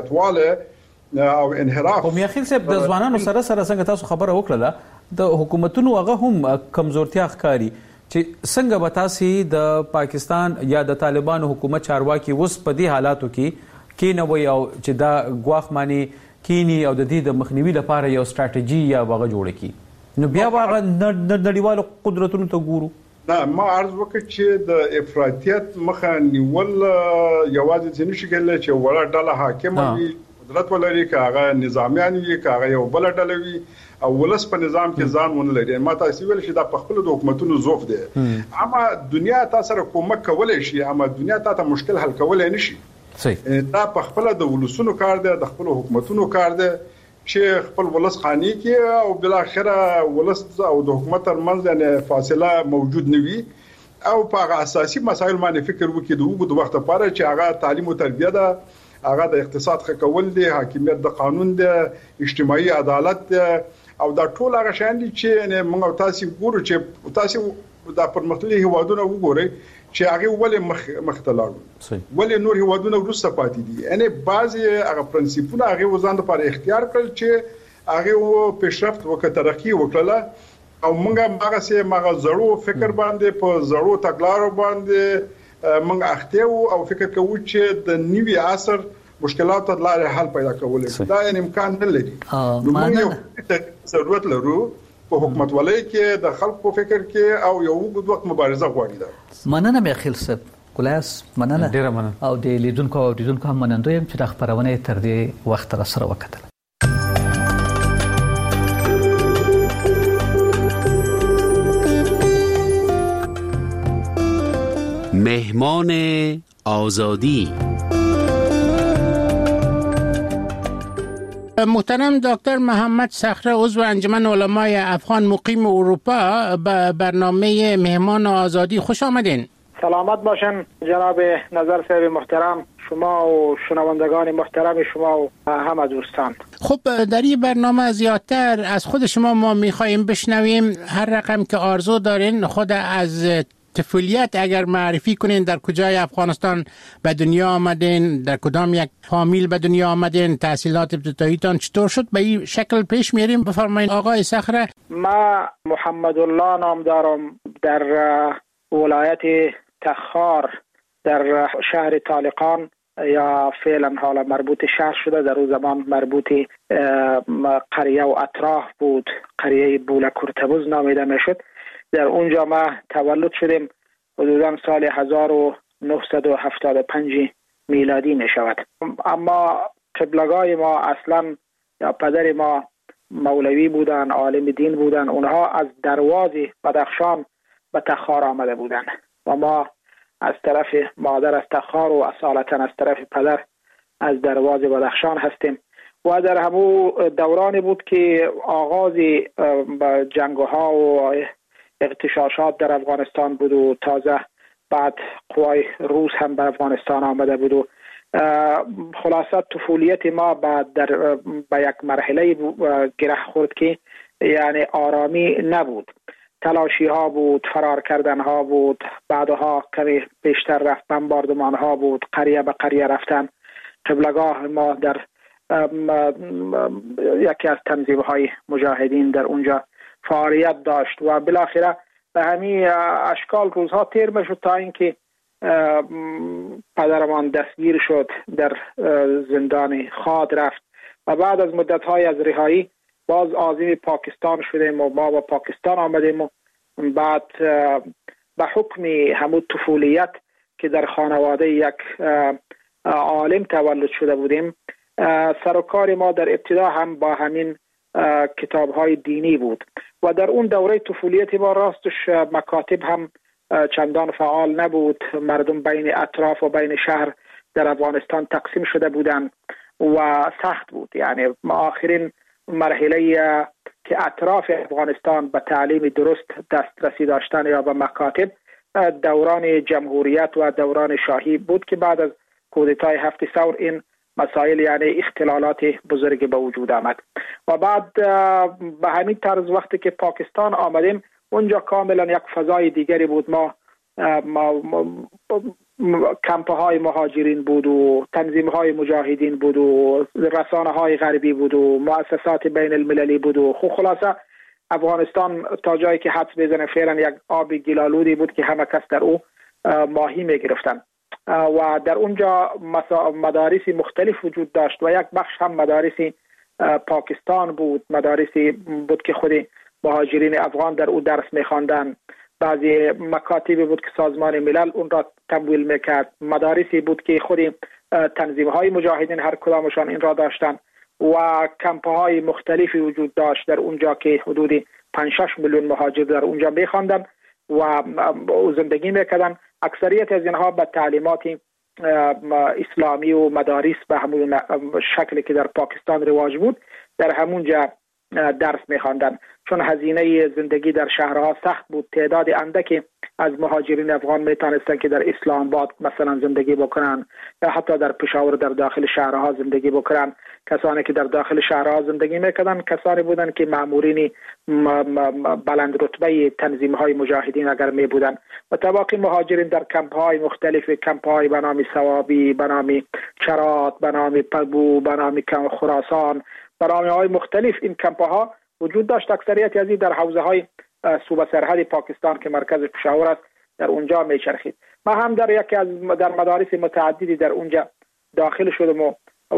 زیاتواله او انحراف.
خو میاخیل صاحب د ځوانانو سره څنګه تاسو خبره وکړه د حکومتونو هغه هم کمزورتیا ښکاری چې څنګه به تاسو د پاکستان یا د طالبانو حکومت چارواکي اوس په دې حالاتو کې نه وي او چې دا غواخ معنی کینی او د دې د مخنیوي لپاره یو ستراتیژي یا وغه جوړ کی نو بیا هغه نړیوالو قدرتونو ته ګورو.
ما عرض وکړ چې د افراطیت مخه نیول یوازې ځنه شي کېدل چې وړه ډله حاکم وي قدرت ولري کاغه نظامیان وي کاغه یو بل ډله وي او ولس په نظام کې ځان ونه لري. ما تاسو ویل چې دا په خپل د حکومتونو ضعف دی اما دنیا تاسو سره کومک کولای شي اما دنیا ته مشکل حل کولای نشي.
صحیح
دا په خپل د ولسونو کار دی د خپل حکومتونو کار دی چې خپل ولس خاني کې او بل اخره ولس او د حکومت ترمنځ یعنی فاصله موجود نه وي او په اساسي مسایل باندې فکر وکړي د وګړو د وخت لپاره چې هغه تعلیم او تربیه ده هغه د اقتصاد ښه کول دي حاکمیت د قانون ده اجتماعي عدالت ده او دا ټول هغه شان دي چې موږ تاسو ګورو چې تاسو د پرمختللي هیوادونو وګورئ چې هغه ولې مختلف ولې نور هیوادونو وروسته پاتې دي یعنی بعضي هغه پرنسپونه هغه وزن لپاره اختیار کړل چې هغه پیشرفت وکړه ترقی وکړه او موږ هغه سه مغه زړو فکر باندې په زړو تګلارو باندې موږ اخته او فکر کوو چې د نیوي عصر مشکلات لاره حل پیدا کولای دا امکان نه لري. نو موږ ضرورت لرو په حکومت ولای کې د خلکو فکر کې او یو وخت مبارزه غواړي. دا
مننه میاخیل صاحب کلاس مننه
ډیره مننه
او د لیدونکو او لیدونکو هم مننه یم چې د خبرونه تر دې وخت را سره وکړه.
مهمان آزادی
محترم دکتر محمد صخره عضو انجمن علمای افغان مقیم اروپا به برنامه مهمان آزادی خوش آمدین.
سلامت باشن جناب نظر صاحب محترم، شما و شنوندگان محترم شما و همه دوستان.
خب در این برنامه زیادتر از خود شما ما میخواییم بشنویم هر رقم که آرزو دارین خود از طفولیت اگر معرفی کنین، در کجای افغانستان به دنیا آمدین، در کدام یک فامیل به دنیا آمدین، تحصیلات ابتداییتان چطور شد، به این شکل پیش میریم. بفرمایید آقای صخره.
ما محمد الله نام دارم، در ولایت تخار در شهر طالقان یا فعلا حالا مربوط شهر شده، در اون زمان مربوط قریه و اطراف بود، قریه بولکورتبوز نامیده میشد. در اونجا ما تولد شدیم، حدودا سال 1975 میلادی می شود. اما قبلگاه ما اصلا یا پدر ما مولوی بودن، عالم دین بودن، اونها از درواز بدخشان به تخار آمده بودن و ما از طرف مادر از تخار و اصالتا از طرف پدر از درواز بدخشان هستیم. و در همون دورانی بود که آغاز جنگ‌ها و اغتشاشات در افغانستان بود و تازه بعد قوای روس هم به افغانستان آمده بود و خلاصه طفولیت ما بعد به یک مرحله گره خورد که یعنی آرامی نبود، تلاشی ها بود، فرار کردن ها بود، بعدها کمی بیشتر رفت بمباردمان ها بود، قریه به قریه رفتن. قبلگاه ما در یکی از تنظیم های مجاهدین در اونجا فعالیت داشت و بالاخره به همین اشکال روزها تیر میشد تا اینکه پدرمان دستگیر شد، در زندان خاد رفت و بعد از مدت‌های از رهایی باز عازم پاکستان شدیم و ما با پاکستان آمدیم و بعد به حکم همون طفولیت که در خانواده یک عالم تولد شده بودیم، سر و کار ما در ابتدا هم با همین کتاب‌های دینی بود و در اون دوره طفولیت ما راستش مکاتب هم چندان فعال نبود. مردم بین اطراف و بین شهر در افغانستان تقسیم شده بودند و سخت بود. یعنی آخرین مرحله که اطراف افغانستان به تعلیم درست دسترسی داشتن یا به مکاتب دوران جمهوریت و دوران شاهی بود که بعد از کودتای 7 ثور این مسائل یعنی اختلالات بزرگی به وجود آمد و بعد به همین طرز وقتی که پاکستان آمدیم اونجا کاملا یک فضای دیگری بود. ما کمپ‌های مهاجرین بود و تنظیم‌های مجاهدین بود و رسانه‌های غربی بود و مؤسسات بین المللی بود و خلاصه افغانستان تا جایی که حدس بزنه فعلا یک آب گلالودی بود که همه کس در او ماهی می‌گرفتن و در اونجا مدارسی مختلف وجود داشت و یک بخش هم مدارسی پاکستان بود، مدارسی بود که خود مهاجرین افغان در او درس می‌خواندند، بعضی مکاتبی بود که سازمان ملل اون را تمویل میکرد، مدارسی بود که خود تنظیم‌های مجاهدین هر کدامشان این را داشتند و کمپ‌های مختلفی وجود داشت در اونجا که حدود 5-6 میلیون مهاجر در اونجا می‌خواندند و زندگی میکردند. اکثریت از اینها به تعلیمات اسلامی و مدارس به همون شکلی که در پاکستان رواج بود در همونجا درس می‌خواندند، چون هزینه زندگی در شهرها سخت بود. تعداد اندکی از مهاجرین افغان میتونستند که در اسلام آباد مثلا زندگی بکنن یا حتی در پشاور در داخل شهرها زندگی بکنن. کسانی که در داخل شهرها زندگی میکردن کسانی بودند که مامورین بلند رتبه تنظیم‌های مجاهدین اگر می بودند و طباقی مهاجرین در کمپ‌های مختلف، کمپ‌های به نام ثوابی، به نام چرات، به نام پلبو، به نام خراسان، برنامه‌های مختلف این کمپ‌ها وجود داشت. اکثریت از این در حوزه‌های صوبه سرحد پاکستان که مرکز پشاور است در اونجا میچرخید. ما هم در یکی از در مدارس متعددی در اونجا داخل شدم و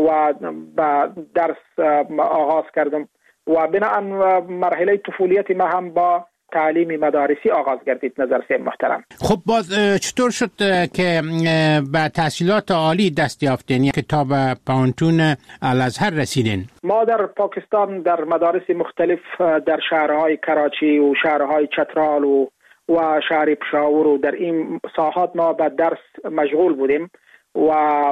با درس آغاز کردم و بنابراین مرحله طفولیت ما هم با تعلیم مدارسی آغاز گردید. نظر سیم محترم.
خب باز چطور شد که به تحصیلات عالی دست یافتین، کتاب پانتون الازهر رسیدین؟
ما در پاکستان در مدارس مختلف در شهرهای کراچی و شهرهای چترال و شهر پشاور و در این ساحات ما به درس مشغول بودیم و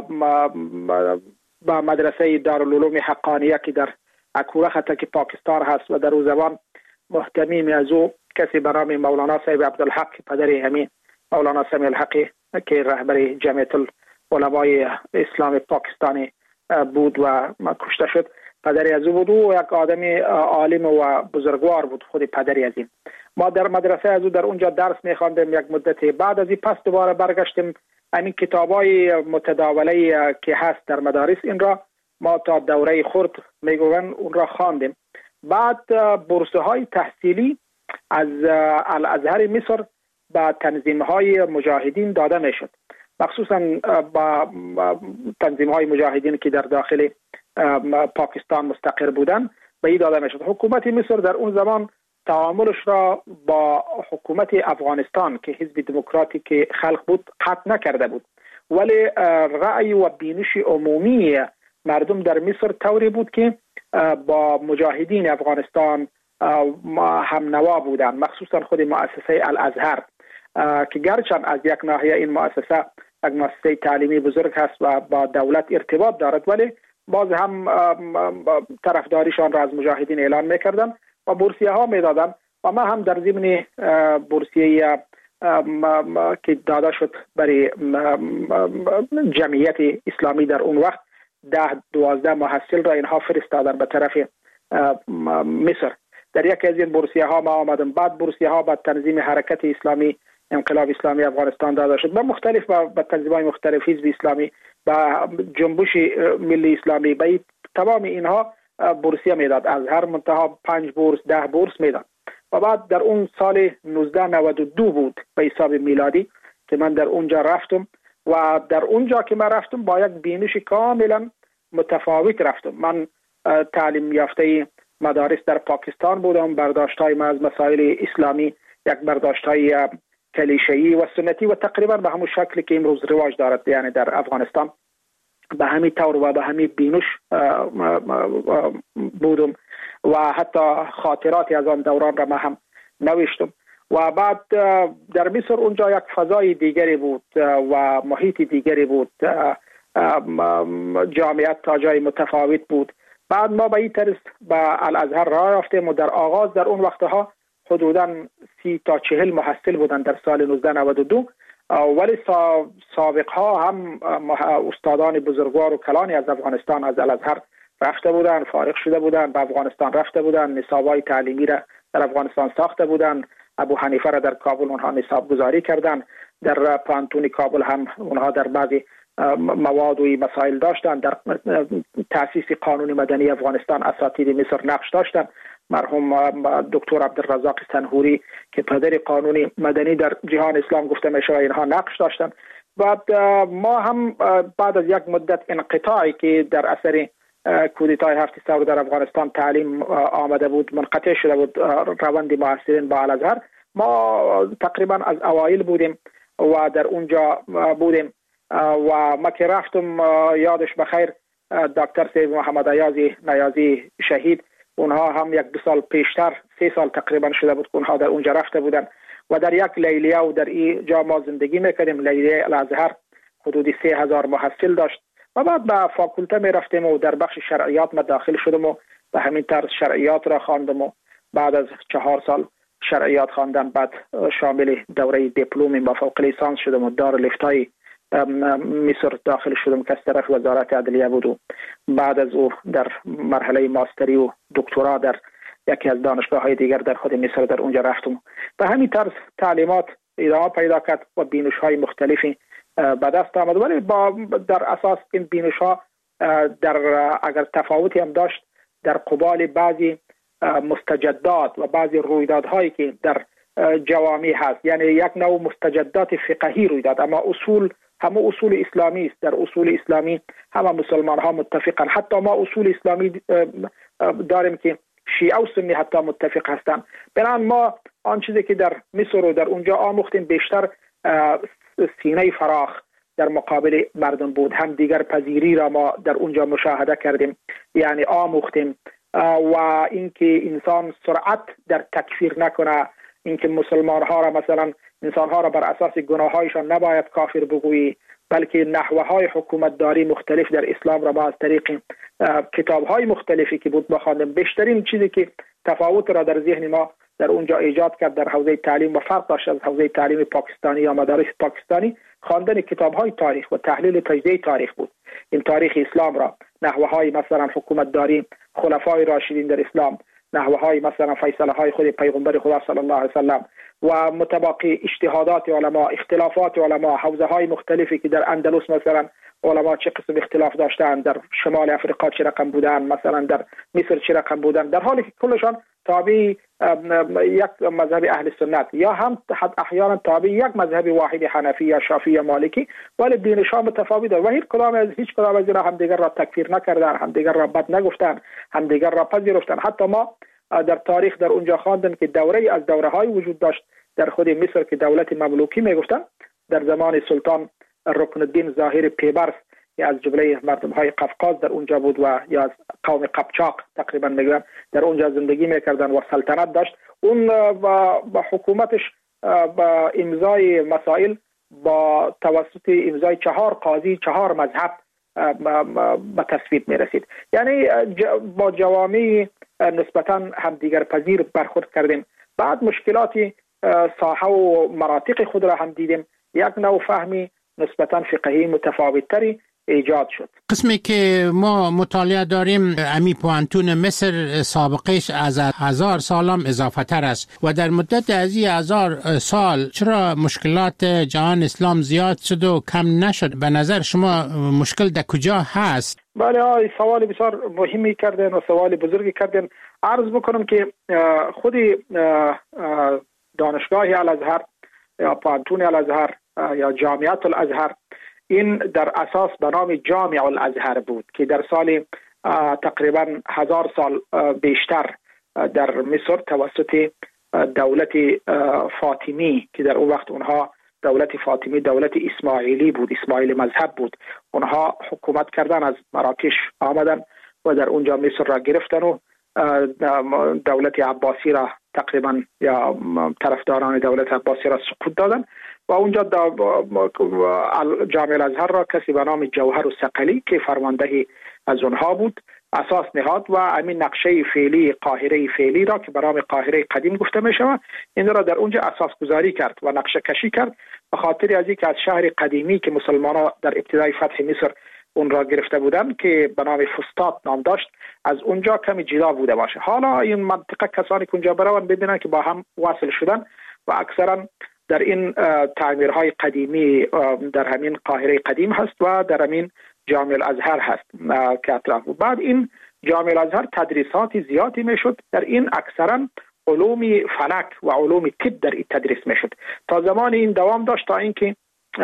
با مدرسه دارالعلوم حقانیه که در اکوره خطک پاکستان هست و در او زمان محتمیم از او کسی به نام مولانا صاحب عبدالحق پدر همین مولانا سمیع الحقی که رهبر جمعیت العلمای اسلام پاکستانی بود و کشته شد. پدری از او بود و یک آدم عالم و بزرگوار بود خود پدری از این. ما در مدرسه از او در اونجا درس می‌خواندیم یک مدت. بعد از این پس دوباره برگشتیم همین کتابای متداوله که هست در مدارس این را ما تا دوره خرد میگوین اون را خواندیم. بعد بورسه های تحصیلی از الازهر مصر با تنظیم های مجاهدین داده میشد، مخصوصا با تنظیم های مجاهدین که در داخل پاکستان مستقر بودن به این داده میشد. حکومت مصر در اون زمان تعاملش را با حکومت افغانستان که حزب دموکراتیک خلق بود قطع نکرده بود، ولی رأی و بینش عمومی مردم در مصر طوری بود که با مجاهدین افغانستان هم نوا بودند، مخصوصا خود مؤسسه الازهر که گرچند از یک ناحیه این مؤسسه یک مؤسسه تعلیمی بزرگ هست و با دولت ارتباط دارد، ولی باز هم طرفداریشان را از مجاهدین اعلان میکردن و بورسیه ها میدادن. و ما هم در ضمن بورسیه که داده شد برای جمعیت اسلامی در اون وقت 10-12 محصل را اینها فرستادن به طرف مصر. در یکی از این بورسیه ها ما آمدم. بعد بورسیه ها به تنظیم حرکت اسلامی انقلاب اسلامی افغانستان داده شد، به مختلف به تنظیم‌های مختلف، حزب اسلامی و جنبش ملی اسلامی، به تمام اینها بورسیه میداد. از هر منتها 5 بورس 10 بورس میداد. و بعد در اون سال 1992 بود به حساب میلادی که من در اونجا رفتم و در اونجا که من رفتم با یک بینش کاملا متفاوت رفتم. من تعلیم یافته مدارس در پاکستان بودم، برداشت‌های من از مسائل اسلامی یک برداشت‌های کلیشه‌ای و سنتی و تقریبا به همون شکلی که امروز رواج دارد یعنی در افغانستان به همین طور و به همین بینش بودم و حتی خاطراتی از آن دوران را ما هم نوشتم. و بعد در مصر اونجا یک فضای دیگری بود و محیط دیگری بود، جامعیت تا جای متفاوت بود. بعد ما به این طرز به الازهر راه رفتیم و در آغاز در اون وقتها حدوداً 30 تا 40 محصل بودند در سال 1992، ولی سابقها هم استادان بزرگوار و کلانی از افغانستان از الازهر رفته بودند، فارغ شده بودند، به افغانستان رفته بودند، نصاب‌های تعلیمی را در افغانستان ساخته بودند. ابو حنیفه را در کابل اونها نصاب گذاری کردند، در پانتون کابل هم اونها در بعضی مواد و مسائل داشتند. در تأسیس قانون مدنی افغانستان اساتید مصر نقش داشتند. مرحوم دکتر عبدالرزاق سنهوری که پدر قانون مدنی در جهان اسلام گفته میشه اینها نقش داشتند. بعد ما هم بعد از یک مدت انقطاعی که در اثر کودتای 7 اکتبر در افغانستان تعلیم آمده بود، منقطع شده بود روند محصلین با الازهر، ما تقریبا از اوایل بودیم و در اونجا بودیم و ما که رفتم یادش بخیر دکتر سید محمد نیازی شهید، اونها هم 1-2 سال پیشتر 3 سال تقریبا شده بود که اونها در اونجا رفته بودن و در یک لیلیه و در این جا ما زندگی میکردیم. لیلیه الازهر حدود 3000 محصل داشت و بعد به فاکولته می رفتیم و در بخش شرعیات ما داخل شدم و به همین طرز شرعیات را خواندم و بعد از 4 سال شرعیات خواندن بعد شامل دوره دیپلم با فوق لیسانس شدم و دارالفتای مصر داخل شدم که از طرف وزارت عدلیه بود و بعد از او در مرحله ماستری و دکترا در یکی از دانشگاه‌های دیگر در خود مصر در اونجا رفتم. به همین طرز تعلیمات ادامه پیدا کرد و بینش‌های مختلفی به دست آمد، ولی در اساس این بینش‌ها اگر تفاوتی هم داشت در قبال بعضی مستجدات و بعضی رویدادهایی که در جوامع هست، یعنی یک نوع مستجدات فقهی روی داد، اما همه اصول اسلامی است. در اصول اسلامی همه مسلمان ها متفقن، حتی ما اصول اسلامی داریم که شیعه و سنی حتی متفق هستند. بنابراین ما آن چیزی که در مصر و در اونجا آموختیم بیشتر سینه فراخ در مقابل مردم بود. هم دیگر پذیری را ما در اونجا مشاهده کردیم، یعنی آموختیم و اینکه انسان سرعت در تکفیر نکنه، اینکه مسلمان ها را مثلا انسان ها را بر اساس گناه هایشان نباید کافر بگویی، بلکه نحوه های حکومت داری مختلف در اسلام را ما از طریق کتاب های مختلفی که بود بخواندیم. بیشترین چیزی که تفاوت را در ذهن ما در اونجا ایجاد کرد در حوزه تعلیم و فرق داشت از حوزه تعلیم پاکستانی یا مدارس پاکستانی. خواندن کتاب‌های تاریخ و تحلیل تجزیه تاریخ بود. این تاریخ اسلام را، نحوه‌های مثلا حکومت داری خلفای راشدین در اسلام، نحوه‌های مثلا فیصله‌های خود پیغمبر خدا صلی الله علیه و سلم و متباقی اجتهادات علما، اختلافات علما، حوزه‌های مختلفی که در اندلس مثلا علما چه قسم اختلاف داشتند، در شمال افریقا چه رقم بودن، مثلا در مصر چه رقم بودن، در حالی که کلشان تابع یک مذهب اهل سنت یا هم احیانا تابع یک مذهب واحد حنفی یا شافعی یا مالکی، ولی دینشان متفاوت و هیچ کدام از اینا هم دیگر را تکفیر نکردن، هم دیگر را بد نگفتن، هم دیگر را پذیرفتن. حتی ما در تاریخ در اونجا خواندن که دوره از دوره‌های وجود داشت در خود مصر که دولت مملوکی میگفتن، در زمان سلطان رکن الدین ظاهر پیبرس که از جمله مردم‌های قفقاز در اونجا بود و یا از قوم قبچاق تقریبا میگن در اونجا زندگی میکردن و سلطنت داشت. اون با حکومتش با امضای مسائل با توسط امضای 4 قاضی 4 مذهب به تصویب میرسید. یعنی با جوامع نسبتاً همدیگر پذیر برخورد کردیم. بعد مشکلاتی ساحه و مناطق خود را هم دیدیم. یک نوع فهمی نسبتاً فقهی متفاوت‌تری ایجاد شد.
قسمی که ما مطالعه داریم امی پوانتون مصر سابقش از 1000 سال هم اضافه تر است و در مدت از 1000 سال چرا مشکلات جهان اسلام زیاد شد و کم نشد؟ به نظر شما مشکل در کجا هست؟
بله، سوال بسیار مهمی کردن و سوال بزرگی کردن. عرض بکنم که خود دانشگاه الازهر یا پوانتون الازهر یا جامعه الازهر این در اساس به نام جامع الازهر بود که در سال تقریبا 1000 سال بیشتر در مصر توسط دولت فاطمی که در اون وقت اونها دولت فاطمی دولت اسماعیلی بود، اسماعیلی مذهب بود، اونها حکومت کردن، از مراکش آمدن و در اونجا مصر را گرفتن و دولت عباسی را تقریبا یا طرفداران دولت عباسی را سقوط دادن و اونجا جامع الازهر را کسی به نام جوهر الثقلی که فرمانده از اونها بود اساس نهاد و همین نقشه فعلی قاهره فعلی را که به نام قاهره قدیم گفته می شود این را در اونجا اساس گذاری کرد و نقشه کشی کرد به خاطر از اینکه از شهر قدیمی که مسلمانان در ابتدای فتح مصر اون را گرفته بودند که به نام فسطاط نام داشت از اونجا کمی جدا بوده باشه. حالا این منطقه کسانی که اونجا برون ببینن که با هم وصل شدن و اکثرا در این تعمیرهای قدیمی در همین قاهره قدیم هست و در همین جامع الازهر هست که اطراف. بعد این جامع الازهر تدریسات زیادی میشد، در این اکثرا علوم فلک و علوم طب در این تدریس میشد تا زمان این دوام داشت تا اینکه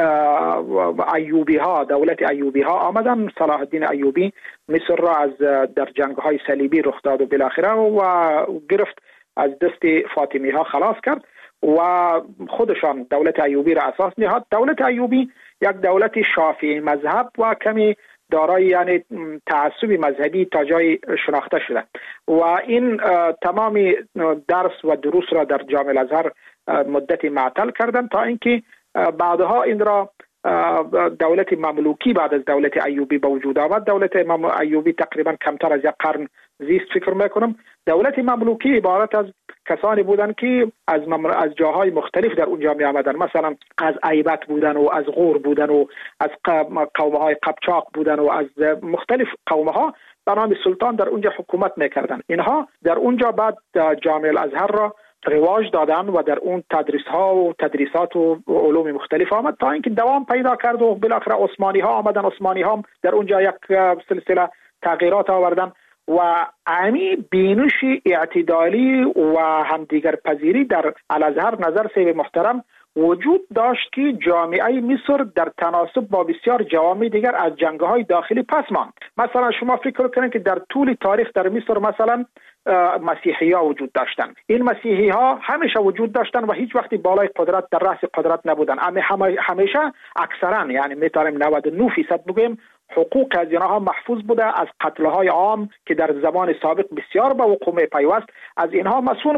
ایوبی ها دولت ایوبی ها آمدن. صلاح الدین ایوبی مصر را از در جنگ های صلیبی رخ داد و بالاخره و گرفت از دست فاطمی ها خلاص کرد و خودشان دولت ایوبی را اساس نهاد. دولت ایوبی یک دولت شافعی مذهب و کمی دارای یعنی تعصب مذهبی تا جای شناخته شده و این تمام درس و دروس را در جامع الازهر مدت معطل کردند تا اینکه بعدها این را دولت مملوکی بعد از دولت ایوبی به وجود آمد. دولت ایوبی تقریبا کمتر از یک قرن زیست فکر میکنم. دولت مملوکی عبارت از کسانی بودند که از جاهای مختلف در اونجا می آمدن، مثلا از ایبت بودن و از غور بودن و از قومهای قبچاق بودن و از مختلف قومها به نام سلطان در اونجا حکومت میکردن. اینها در اونجا بعد جامع الازهر را رواج دادن و در اون تدریس‌ها و تدریسات و علوم مختلف آمد تا اینکه دوام پیدا کرد و بالاخره عثمانی‌ها آمدن. عثمانی‌ها در اونجا یک سلسله تغییرات آوردن و عمی بینش اعتدالی و همدیگر پذیری در الازهر نظر سیب محترم وجود داشت که جامعه مصر در تناسب با بسیار جوامع دیگر از جنگ‌های داخلی پس ماند. مثلا شما فکر کنید که در طول تاریخ در مصر مثلا مسیحی‌ها وجود داشتند. این مسیحی‌ها همیشه وجود داشتند و هیچ وقتی بالای قدرت در رأس قدرت نبودند. همیشه اکثرا یعنی میتونیم 99% بگویم حقوق از اینها محفوظ بوده. از قتل‌های عام که در زمان سابق بسیار به وقوع پیوست از اینها مسئول بودند.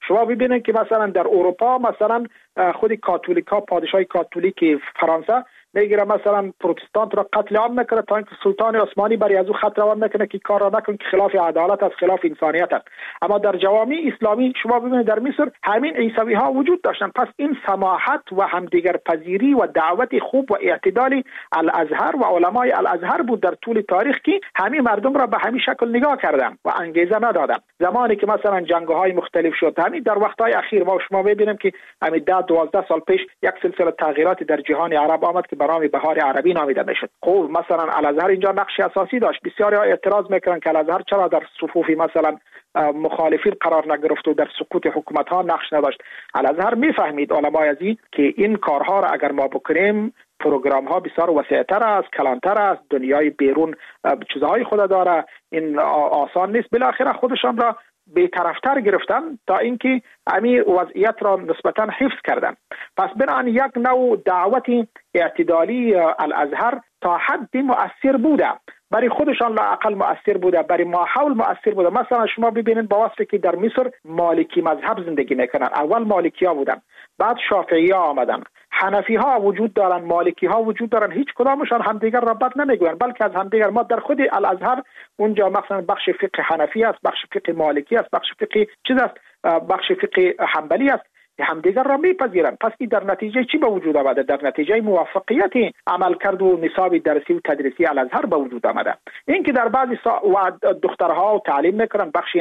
شما ببینید که مثلا در اروپا مثلا خود کاتولیکا، پادشاه کاتولیک فرانسه میگیره مثلا پروتستانت را قتل عام میکنه تا اینکه سلطان عثمانی برای از او خط روان میکنه که کار را نکن که خلاف عدالت است، خلاف انسانیت است. اما در جوامع اسلامی شما ببینید در مصر همین عیسوی ها وجود داشتن. پس این سماحت و همدیگر پذیری و دعوت خوب و اعتدال الازهر و علمای الازهر بود در طول تاریخ که همین مردم را به همین شکل نگاه کردن و انگیزه ندادن. زمانی که مثلا جنگ‌های مختلف شد، همین در وقت‌های اخیر ما شما ببینیم که همین 10-12 سال پیش یک سلسله تغییرات در جهان عرب آمد که برای بهار عربی نامیده میشد. خب مثلا الازهر اینجا نقش اساسی داشت. بسیاری ها اعتراض میکنن که الازهر چرا در صفوف مثلا مخالفین قرار نگرفت و در سقوط حکومت ها نقش نداشت. الازهر میفهمید علمای ازی که این کارها را اگر ما بکنیم پروگرام ها بسیار وسیع‌تر است، کلانتر است، دنیای بیرون چیزهای خود داره، این آسان نیست. بالاخره خودشان را بی‌طرفتر گرفتن تا اینکه همین وضعیت را نسبتا حفظ کردن. پس بنابراین یک نوع دعوت اعتدالی الازهر تا حدی مؤثر بوده، برای خودشان لااقل مؤثر بوده، برای ما حول مؤثر بوده. مثلا شما ببینید با وصفی که در مصر مالکی مذهب زندگی میکنن، اول مالکی ها بودن، بعد شافعی ها آمدن، حنفی ها وجود دارن، مالکی ها وجود دارن، هیچ کدامشان همدیگر را بد نمیگوین، بلکه از همدیگر ما در خود الازهر اونجا مثلا بخش فقه حنفی است، بخش فقه مالکی است، بخش فقه چیز است، بخش فقه حنبلی است، همدیگر را میپذیرند. پس این در نتیجه چی به وجود آمده؟ در نتیجه موفقیت عملکرد و نصاب درسی و تدریسی الازهر به وجود آمده. این که در بعضی دخترها تعلیم میکنن، بخش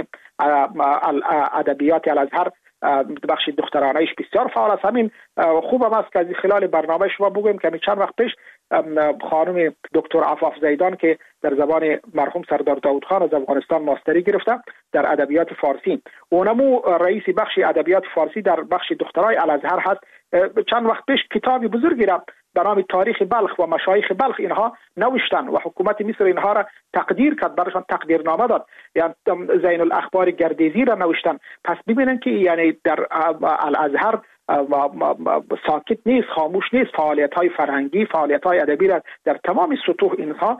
ادبیات الازهر بخش دخترانه‌اش بسیار فعال است. همین خوب هم است که از خلال برنامه شما بگویم که چند وقت پیش خانم دکتر عفاف زیدان که در زبان مرحوم سردار داود خان از افغانستان ماستری گرفته در ادبیات فارسی، اونمو رئیس بخش ادبیات فارسی در بخش دخترای الازهر هست، چند وقت پیش کتابی بزرگی را به نام تاریخ بلخ و مشایخ بلخ اینها نوشتن و حکومت مصر اینها را تقدیر کرد، برایشان تقدیرنامه داد، یعنی زین الاخبار گردیزی را نوشتن. پس ببینن که یعنی در الازهر ساکت نیست، خاموش نیست، فعالیت‌های فرهنگی، فعالیت‌های ادبی را در تمام سطوح اینها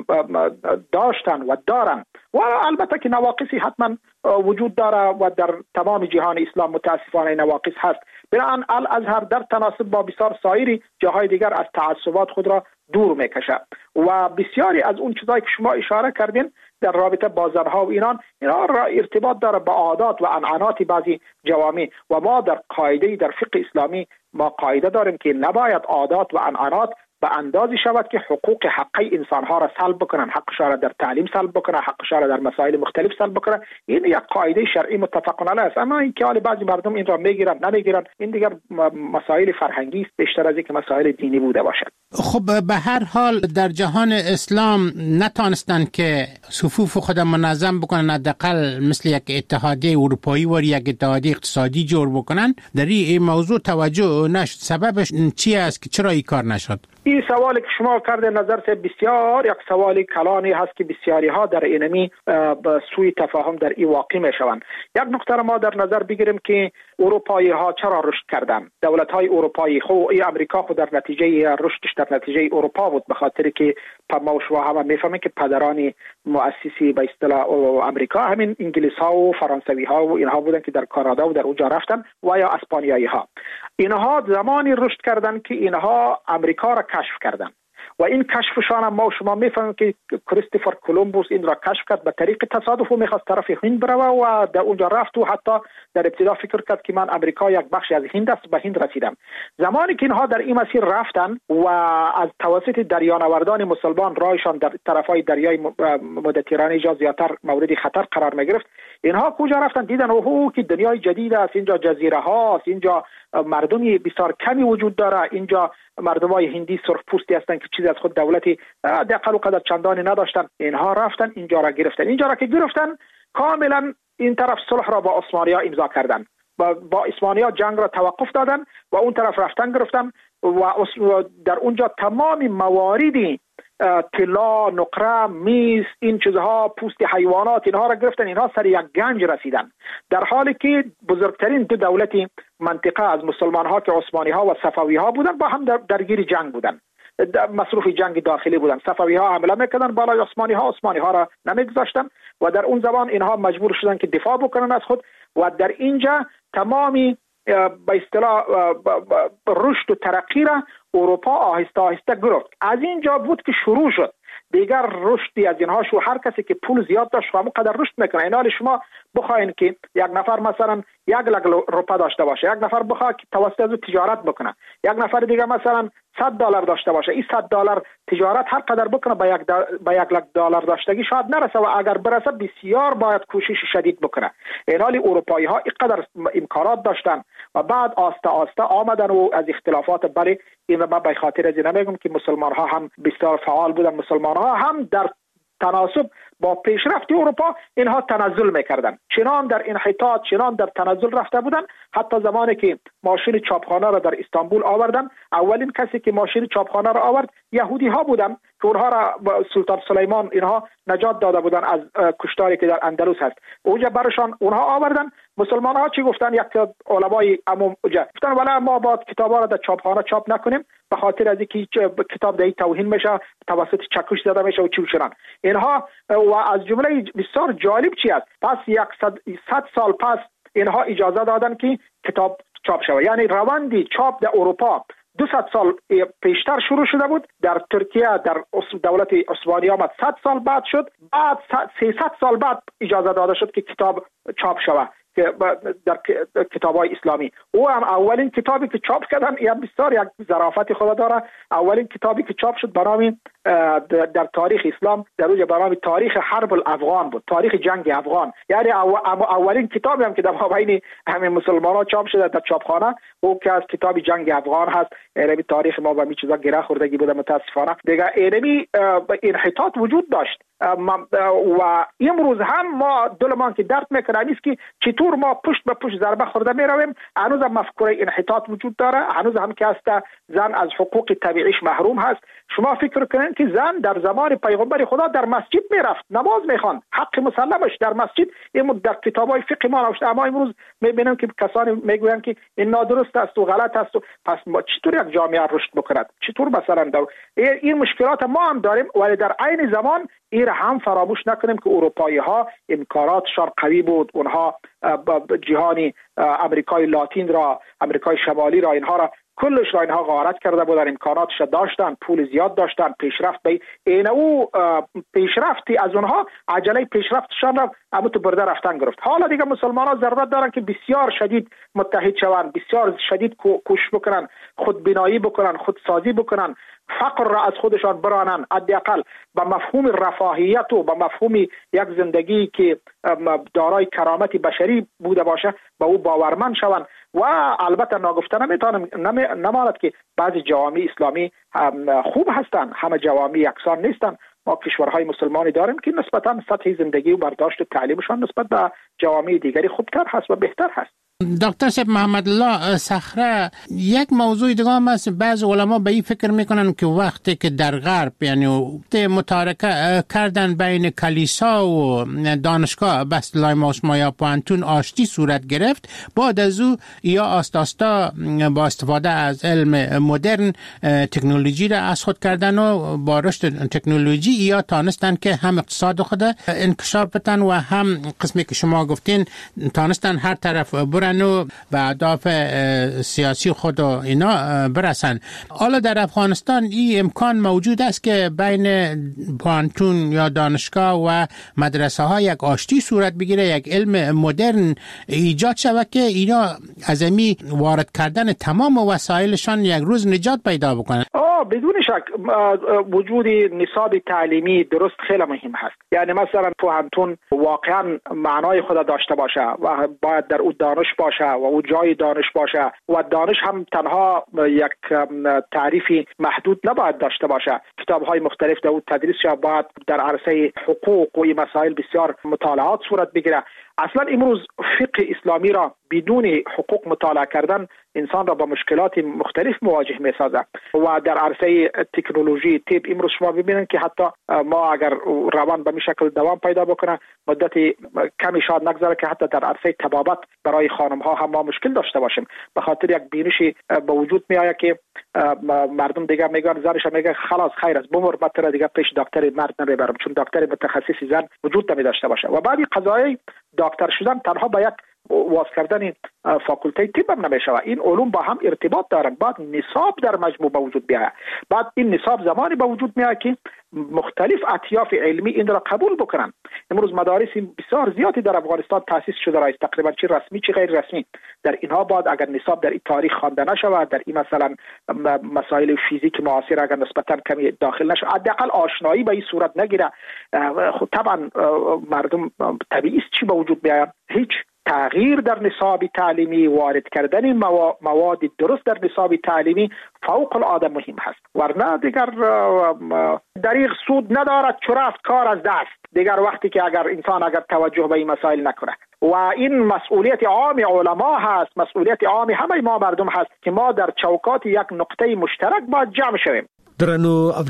داشتن و دارن. و البته که نواقصی حتما وجود داره و در تمام جهان اسلام متاسفانه نواقص هست. بنابراین الازهر در تناسب با بسیار سایر جاهای دیگر از تعصبات خود را دور میکشه و بسیاری از اون چیزایی که شما اشاره کردین در رابطه با زنها و اینها را ارتباط داره با عادات و عنعنات بعضی جوامع و ما در قاعده در فقه اسلامی ما قاعده داریم که نباید عادات و عنعنات به اندازی شود که حقوق حقی انسانها را سلب بکنن، حقشان را در تعلیم سلب بکنن، حقشان را در مسائل مختلف سلب بکنن. این یک قاعده شرعی متفق علیه است. اما اینکه بعضی مردم این را میگیرن نمیگیرن، این دیگر مسائل فرهنگی است بیشتر از اینکه مسائل دینی بوده باشد.
خب به هر حال در جهان اسلام نتونستن که صفوف خود منظم بکنن، حداقل مثل یک اتحادیه اروپایی و یک اتحادیه اقتصادی جور بکنن. در این موضوع توجه نشد. سببش چی است که چرا این کار نشد؟
این سوالی که شما کرده نظر سے بسیار یک سوالی کلانی هست که بسیاری ها در اینمی به سوی تفاهم در این واقع می شوند. یک نکته را ما در نظر بگیریم که اروپایی ها چرا رشد کردند. دولت های اروپایی امریکا خود در نتیجه رشدش در نتیجه اروپا بود، به خاطر که ما و شما هم میفهمیم که پدران مؤسسی به اصطلاح امریکا همین انگلیس ها و فرانسوی ها و اینها بودن که در کانادا و در اونجا رفتن و یا اسپانیایی ها. اینها زمانی رشد کردند که اینها امریکا را کشف کردند و این کشفشان هم ما و شما میفهمیم که کریستوفر کولومبوس این را کشف کرد به طریق تصادف و میخواست طرف هند بروه و در اونجا رفت و حتی در ابتدا فکر کرد که من امریکا یک بخشی از هند است، به هند رسیدم. زمانی که اینها در این مسیر رفتن و از توسط دریانوردان مسلمان راهشان در طرفای دریای مدیترانه جا زیادتر مورد خطر قرار میگرفت، اینها کجا رفتن؟ دیدن اوه که دنیای جدید است، اینجا جزیره هاست، اینجا مردمی بسیار کمی وجود داره، اینجا مردمای هندی سرخ پوستی هستند که چیزی از خود دولتی دقل و قدر چندانی نداشتن. اینها رفتن اینجا را گرفتن. اینجا را که گرفتن کاملا این طرف صلح را با عثمانی‌ها امضا کردن، با عثمانی‌ها جنگ را توقف دادن و اون طرف رفتن گرفتن و در اونجا تمام مواردی طلا، نقره، میز، این چیزها، پوست حیوانات، اینها را گرفتن. اینها سر یک گنج رسیدن، در حالی که بزرگترین دو دولتی منطقه از مسلمان ها که عثمانی ها و صفوی ها بودن با هم درگیر جنگ بودن، مصروف جنگ داخلی بودن. صفوی ها حمله میکردن بالای عثمانی ها را نمیگذاشتن و در اون زمان اینها مجبور شدن که دفاع بکنن از خود و در اینجا تمامی به اصطلاح رشد و ترقی را اروپا آهسته آهسته گرفت. از اینجا بود که شروع شد دیگر رشدی از اینها شو. هر کسی که پول زیاد داشت همونقدر رشد میکنه. این حال شما بخواین که یک نفر مثلا 1 لک روپا داشته باشه، یک نفر بخواد که توسط از تجارت بکنه، یک نفر دیگه مثلا $100 داشته باشه، این $100 تجارت هر قدر بکنه به 1 لک دلار داشتگی شاید نرسه و اگر برسه بسیار باید کوشش شدید بکنه. این حال اروپایی ها اینقدر امکانات داشتن و بعد آسته آسته آمدن و از اختلافات بری این من به خاطر از نمیگم که مسلمان ها هم بسیار فعال بودن، مسلمان ها هم در تناسب با پیشرفت اروپا اینها تنزل میکردن، چنان در انحطاط چنان در تنزل رفته بودن. حتی زمانی که ماشین چاپخانه را در استانبول آوردن، اولین کسی که ماشین چاپخانه را آورد یهودی ها بودن که اونها را سلطان سلیمان اینها نجات داده بودن از کشتاری که در اندلس هست. اونجا برشان اونها آوردن. مسلمان ها چی گفتن؟ یک علمای عموم گفتن ولی ما با کتابا را در چاپخانه چاپ نکنیم به خاطر از اینکه کتاب در توهین میشه، توسط چکش زده میشه و چی چنان اینها. و از جمله بسیار جالب چی است؟ پس 100 سال پس اینها اجازه دادن که کتاب چاپ شود. یعنی روندی چاپ در اروپا 200 سال پیشتر شروع شده بود. در ترکیه در دولت عثمانی آمد 100 سال بعد شد، بعد 300 سال بعد اجازه داده شد که کتاب چاپ شود که در کتاب‌های اسلامی. او هم اولین کتابی که چاپ کردن یا بسیار یک ظرافت خود داره. اولین کتابی که چاپ شد برنامه در تاریخ اسلام در روی برنامه تاریخ حرب الافغان بود، تاریخ جنگ افغان. یعنی اولین کتابی هم که در مابین همه مسلمان‌ها چاپ شده در چاپخانه او که از کتاب جنگ افغان هست. یعنی تاریخ ما با می چیزا گره خوردگی بوده متاسفانه. دیگه اینمی انحطاط وجود داشت و امروز هم ما دلمان که درد میکنه نیست که چطور ما پشت به پشت ضربه خورده می رویم. هنوز هم مفکوره انحطاط وجود داره، هنوز هم که است زن از حقوق طبیعیش محروم هست. شما فکر کنین که زن در زمان پیغمبر خدا در مسجد میرفت نماز میخوان، حق مسلمش در مسجد. این در کتابای فقه ما نوشته، اما امروز میبینیم که کسانی میگویند که این نادرست است و غلط است و پس ما چطور یک جامعه رشد بکند؟ چطور مثلا این مشکلات ما هم داریم، ولی در عین زمان این هم فراموش نکنیم که اروپایی ها امکاناتشان قوی بود. اونها جهانی امریکای لاتین را، امریکای شمالی را، اینها را کلش را اینها غارت کرده بودن، امکاناتش داشتن، پول زیاد داشتن، پیشرفت به این او پیشرفتی از اونها عجله پیشرفتشان را اما تو برده رفتن گرفت. حالا دیگه مسلمان ها ضرورت دارن که بسیار شدید متحد شوند، بسیار شدید کوشش بکنن، خودبینایی بکنن، خودسازی بکنن، فقر را از خودشان برانن، حداقل با مفهوم رفاهیت و با مفهوم یک زندگی که دارای کرامت بشری بوده باشه با او باورمند شوند. و البته ناگفته نماند که بعضی جوامع اسلامی خوب هستند، همه جوامع یکسان نیستند. ما کشورهای مسلمانی داریم که نسبتاً سطح زندگی و برداشت و تعلیمشان نسبت به جوامع دیگری خوبتر هست و بهتر هست.
دکتر صاحب محمد الله صخره، یک موضوع دیگه هم هست. بعض علما به این فکر میکنن که وقتی که در غرب یعنی متارکه کردن بین کلیسا و دانشگاه بستلای ماسما یا پوانتون آشتی صورت گرفت، بعد از او یا آستا با استفاده از علم مدرن تکنولوژی را از خود کردن و با رشد تکنولوژی یا تانستن که هم اقتصاد خود انکشاف بدن و هم قسمی که شما گفتین تانستن هر طرف برن و به اهداف سیاسی خود و اینا برسن. حالا در افغانستان این امکان موجود است که بین پوانتون یا دانشگاه و مدرسه ها یک آشتی صورت بگیره، یک علم مدرن ایجاد شود که اینا از امی وارد کردن تمام وسایلشان یک روز نجات پیدا بکنن.
بدون شک وجود نصاب تعلیمی درست خیلی مهم هست. یعنی مثلا پوانتون واقعا معنای خود داشته باشه و باید در او دانش باشه و او جای دانش باشه و دانش هم تنها یک تعریفی محدود نباید داشته باشه. کتاب‌های مختلف در او تدریس شود، باید در عرصه حقوق و این مسائل بسیار مطالعات صورت بگیره. اصلا امروز فقه اسلامی را بدون حقوق مطالعه کردن انسان را با مشکلات مختلف مواجه می سازد. و در عرصه تکنولوژی طب امروز شما ببینید که حتی ما اگر روان به این شکل دوام پیدا بکنه مدت کمی شاید نگذره که حتی در عرصه طبابت برای خانم ها هم ما مشکل داشته باشیم، به خاطر یک بینشی به وجود می آید که مردم دیگه میگن، زنش میگه خلاص خیر است بمر، بهتره دیگه پیش دکتر مرد نمیبرم چون دکتر متخصص زن وجود نمی داشته باشه. و بعضی قضایی دکتر شدن تنها با یک واز کردن فاکولته طب هم نمیشه. این علوم با هم ارتباط دارند. بعد نصاب در مجموع به وجود بیاید. بعد این نصاب زمانی به وجود میاد که مختلف اطیاف علمی این را قبول بکنن. امروز مدارس بسیار زیادی در افغانستان تاسیس شده است، تقریبا چه رسمی چه غیر رسمی. در اینها بعد اگر نصاب در این تاریخ خوانده نشود، در این مثلا مسائل فیزیک معاصر اگر نسبتا کمی داخل نشود، حداقل آشنایی به این صورت نگیره، خب طبعا مردم طبیعی است چی به وجود میاد؟ هیچ تغییر در نصاب تعلیمی، وارد کردن مواد درست در نصاب تعلیمی فوق العاده مهم هست. ورنه دیگر دریغ سود ندارد چو رفت کار از دست. دیگر وقتی که اگر انسان توجه به این مسائل نکنه و این مسئولیت عام علما هست، مسئولیت عام همه ما مردم هست که ما در چوکات یک نقطه مشترک باید جمع شویم.
درنو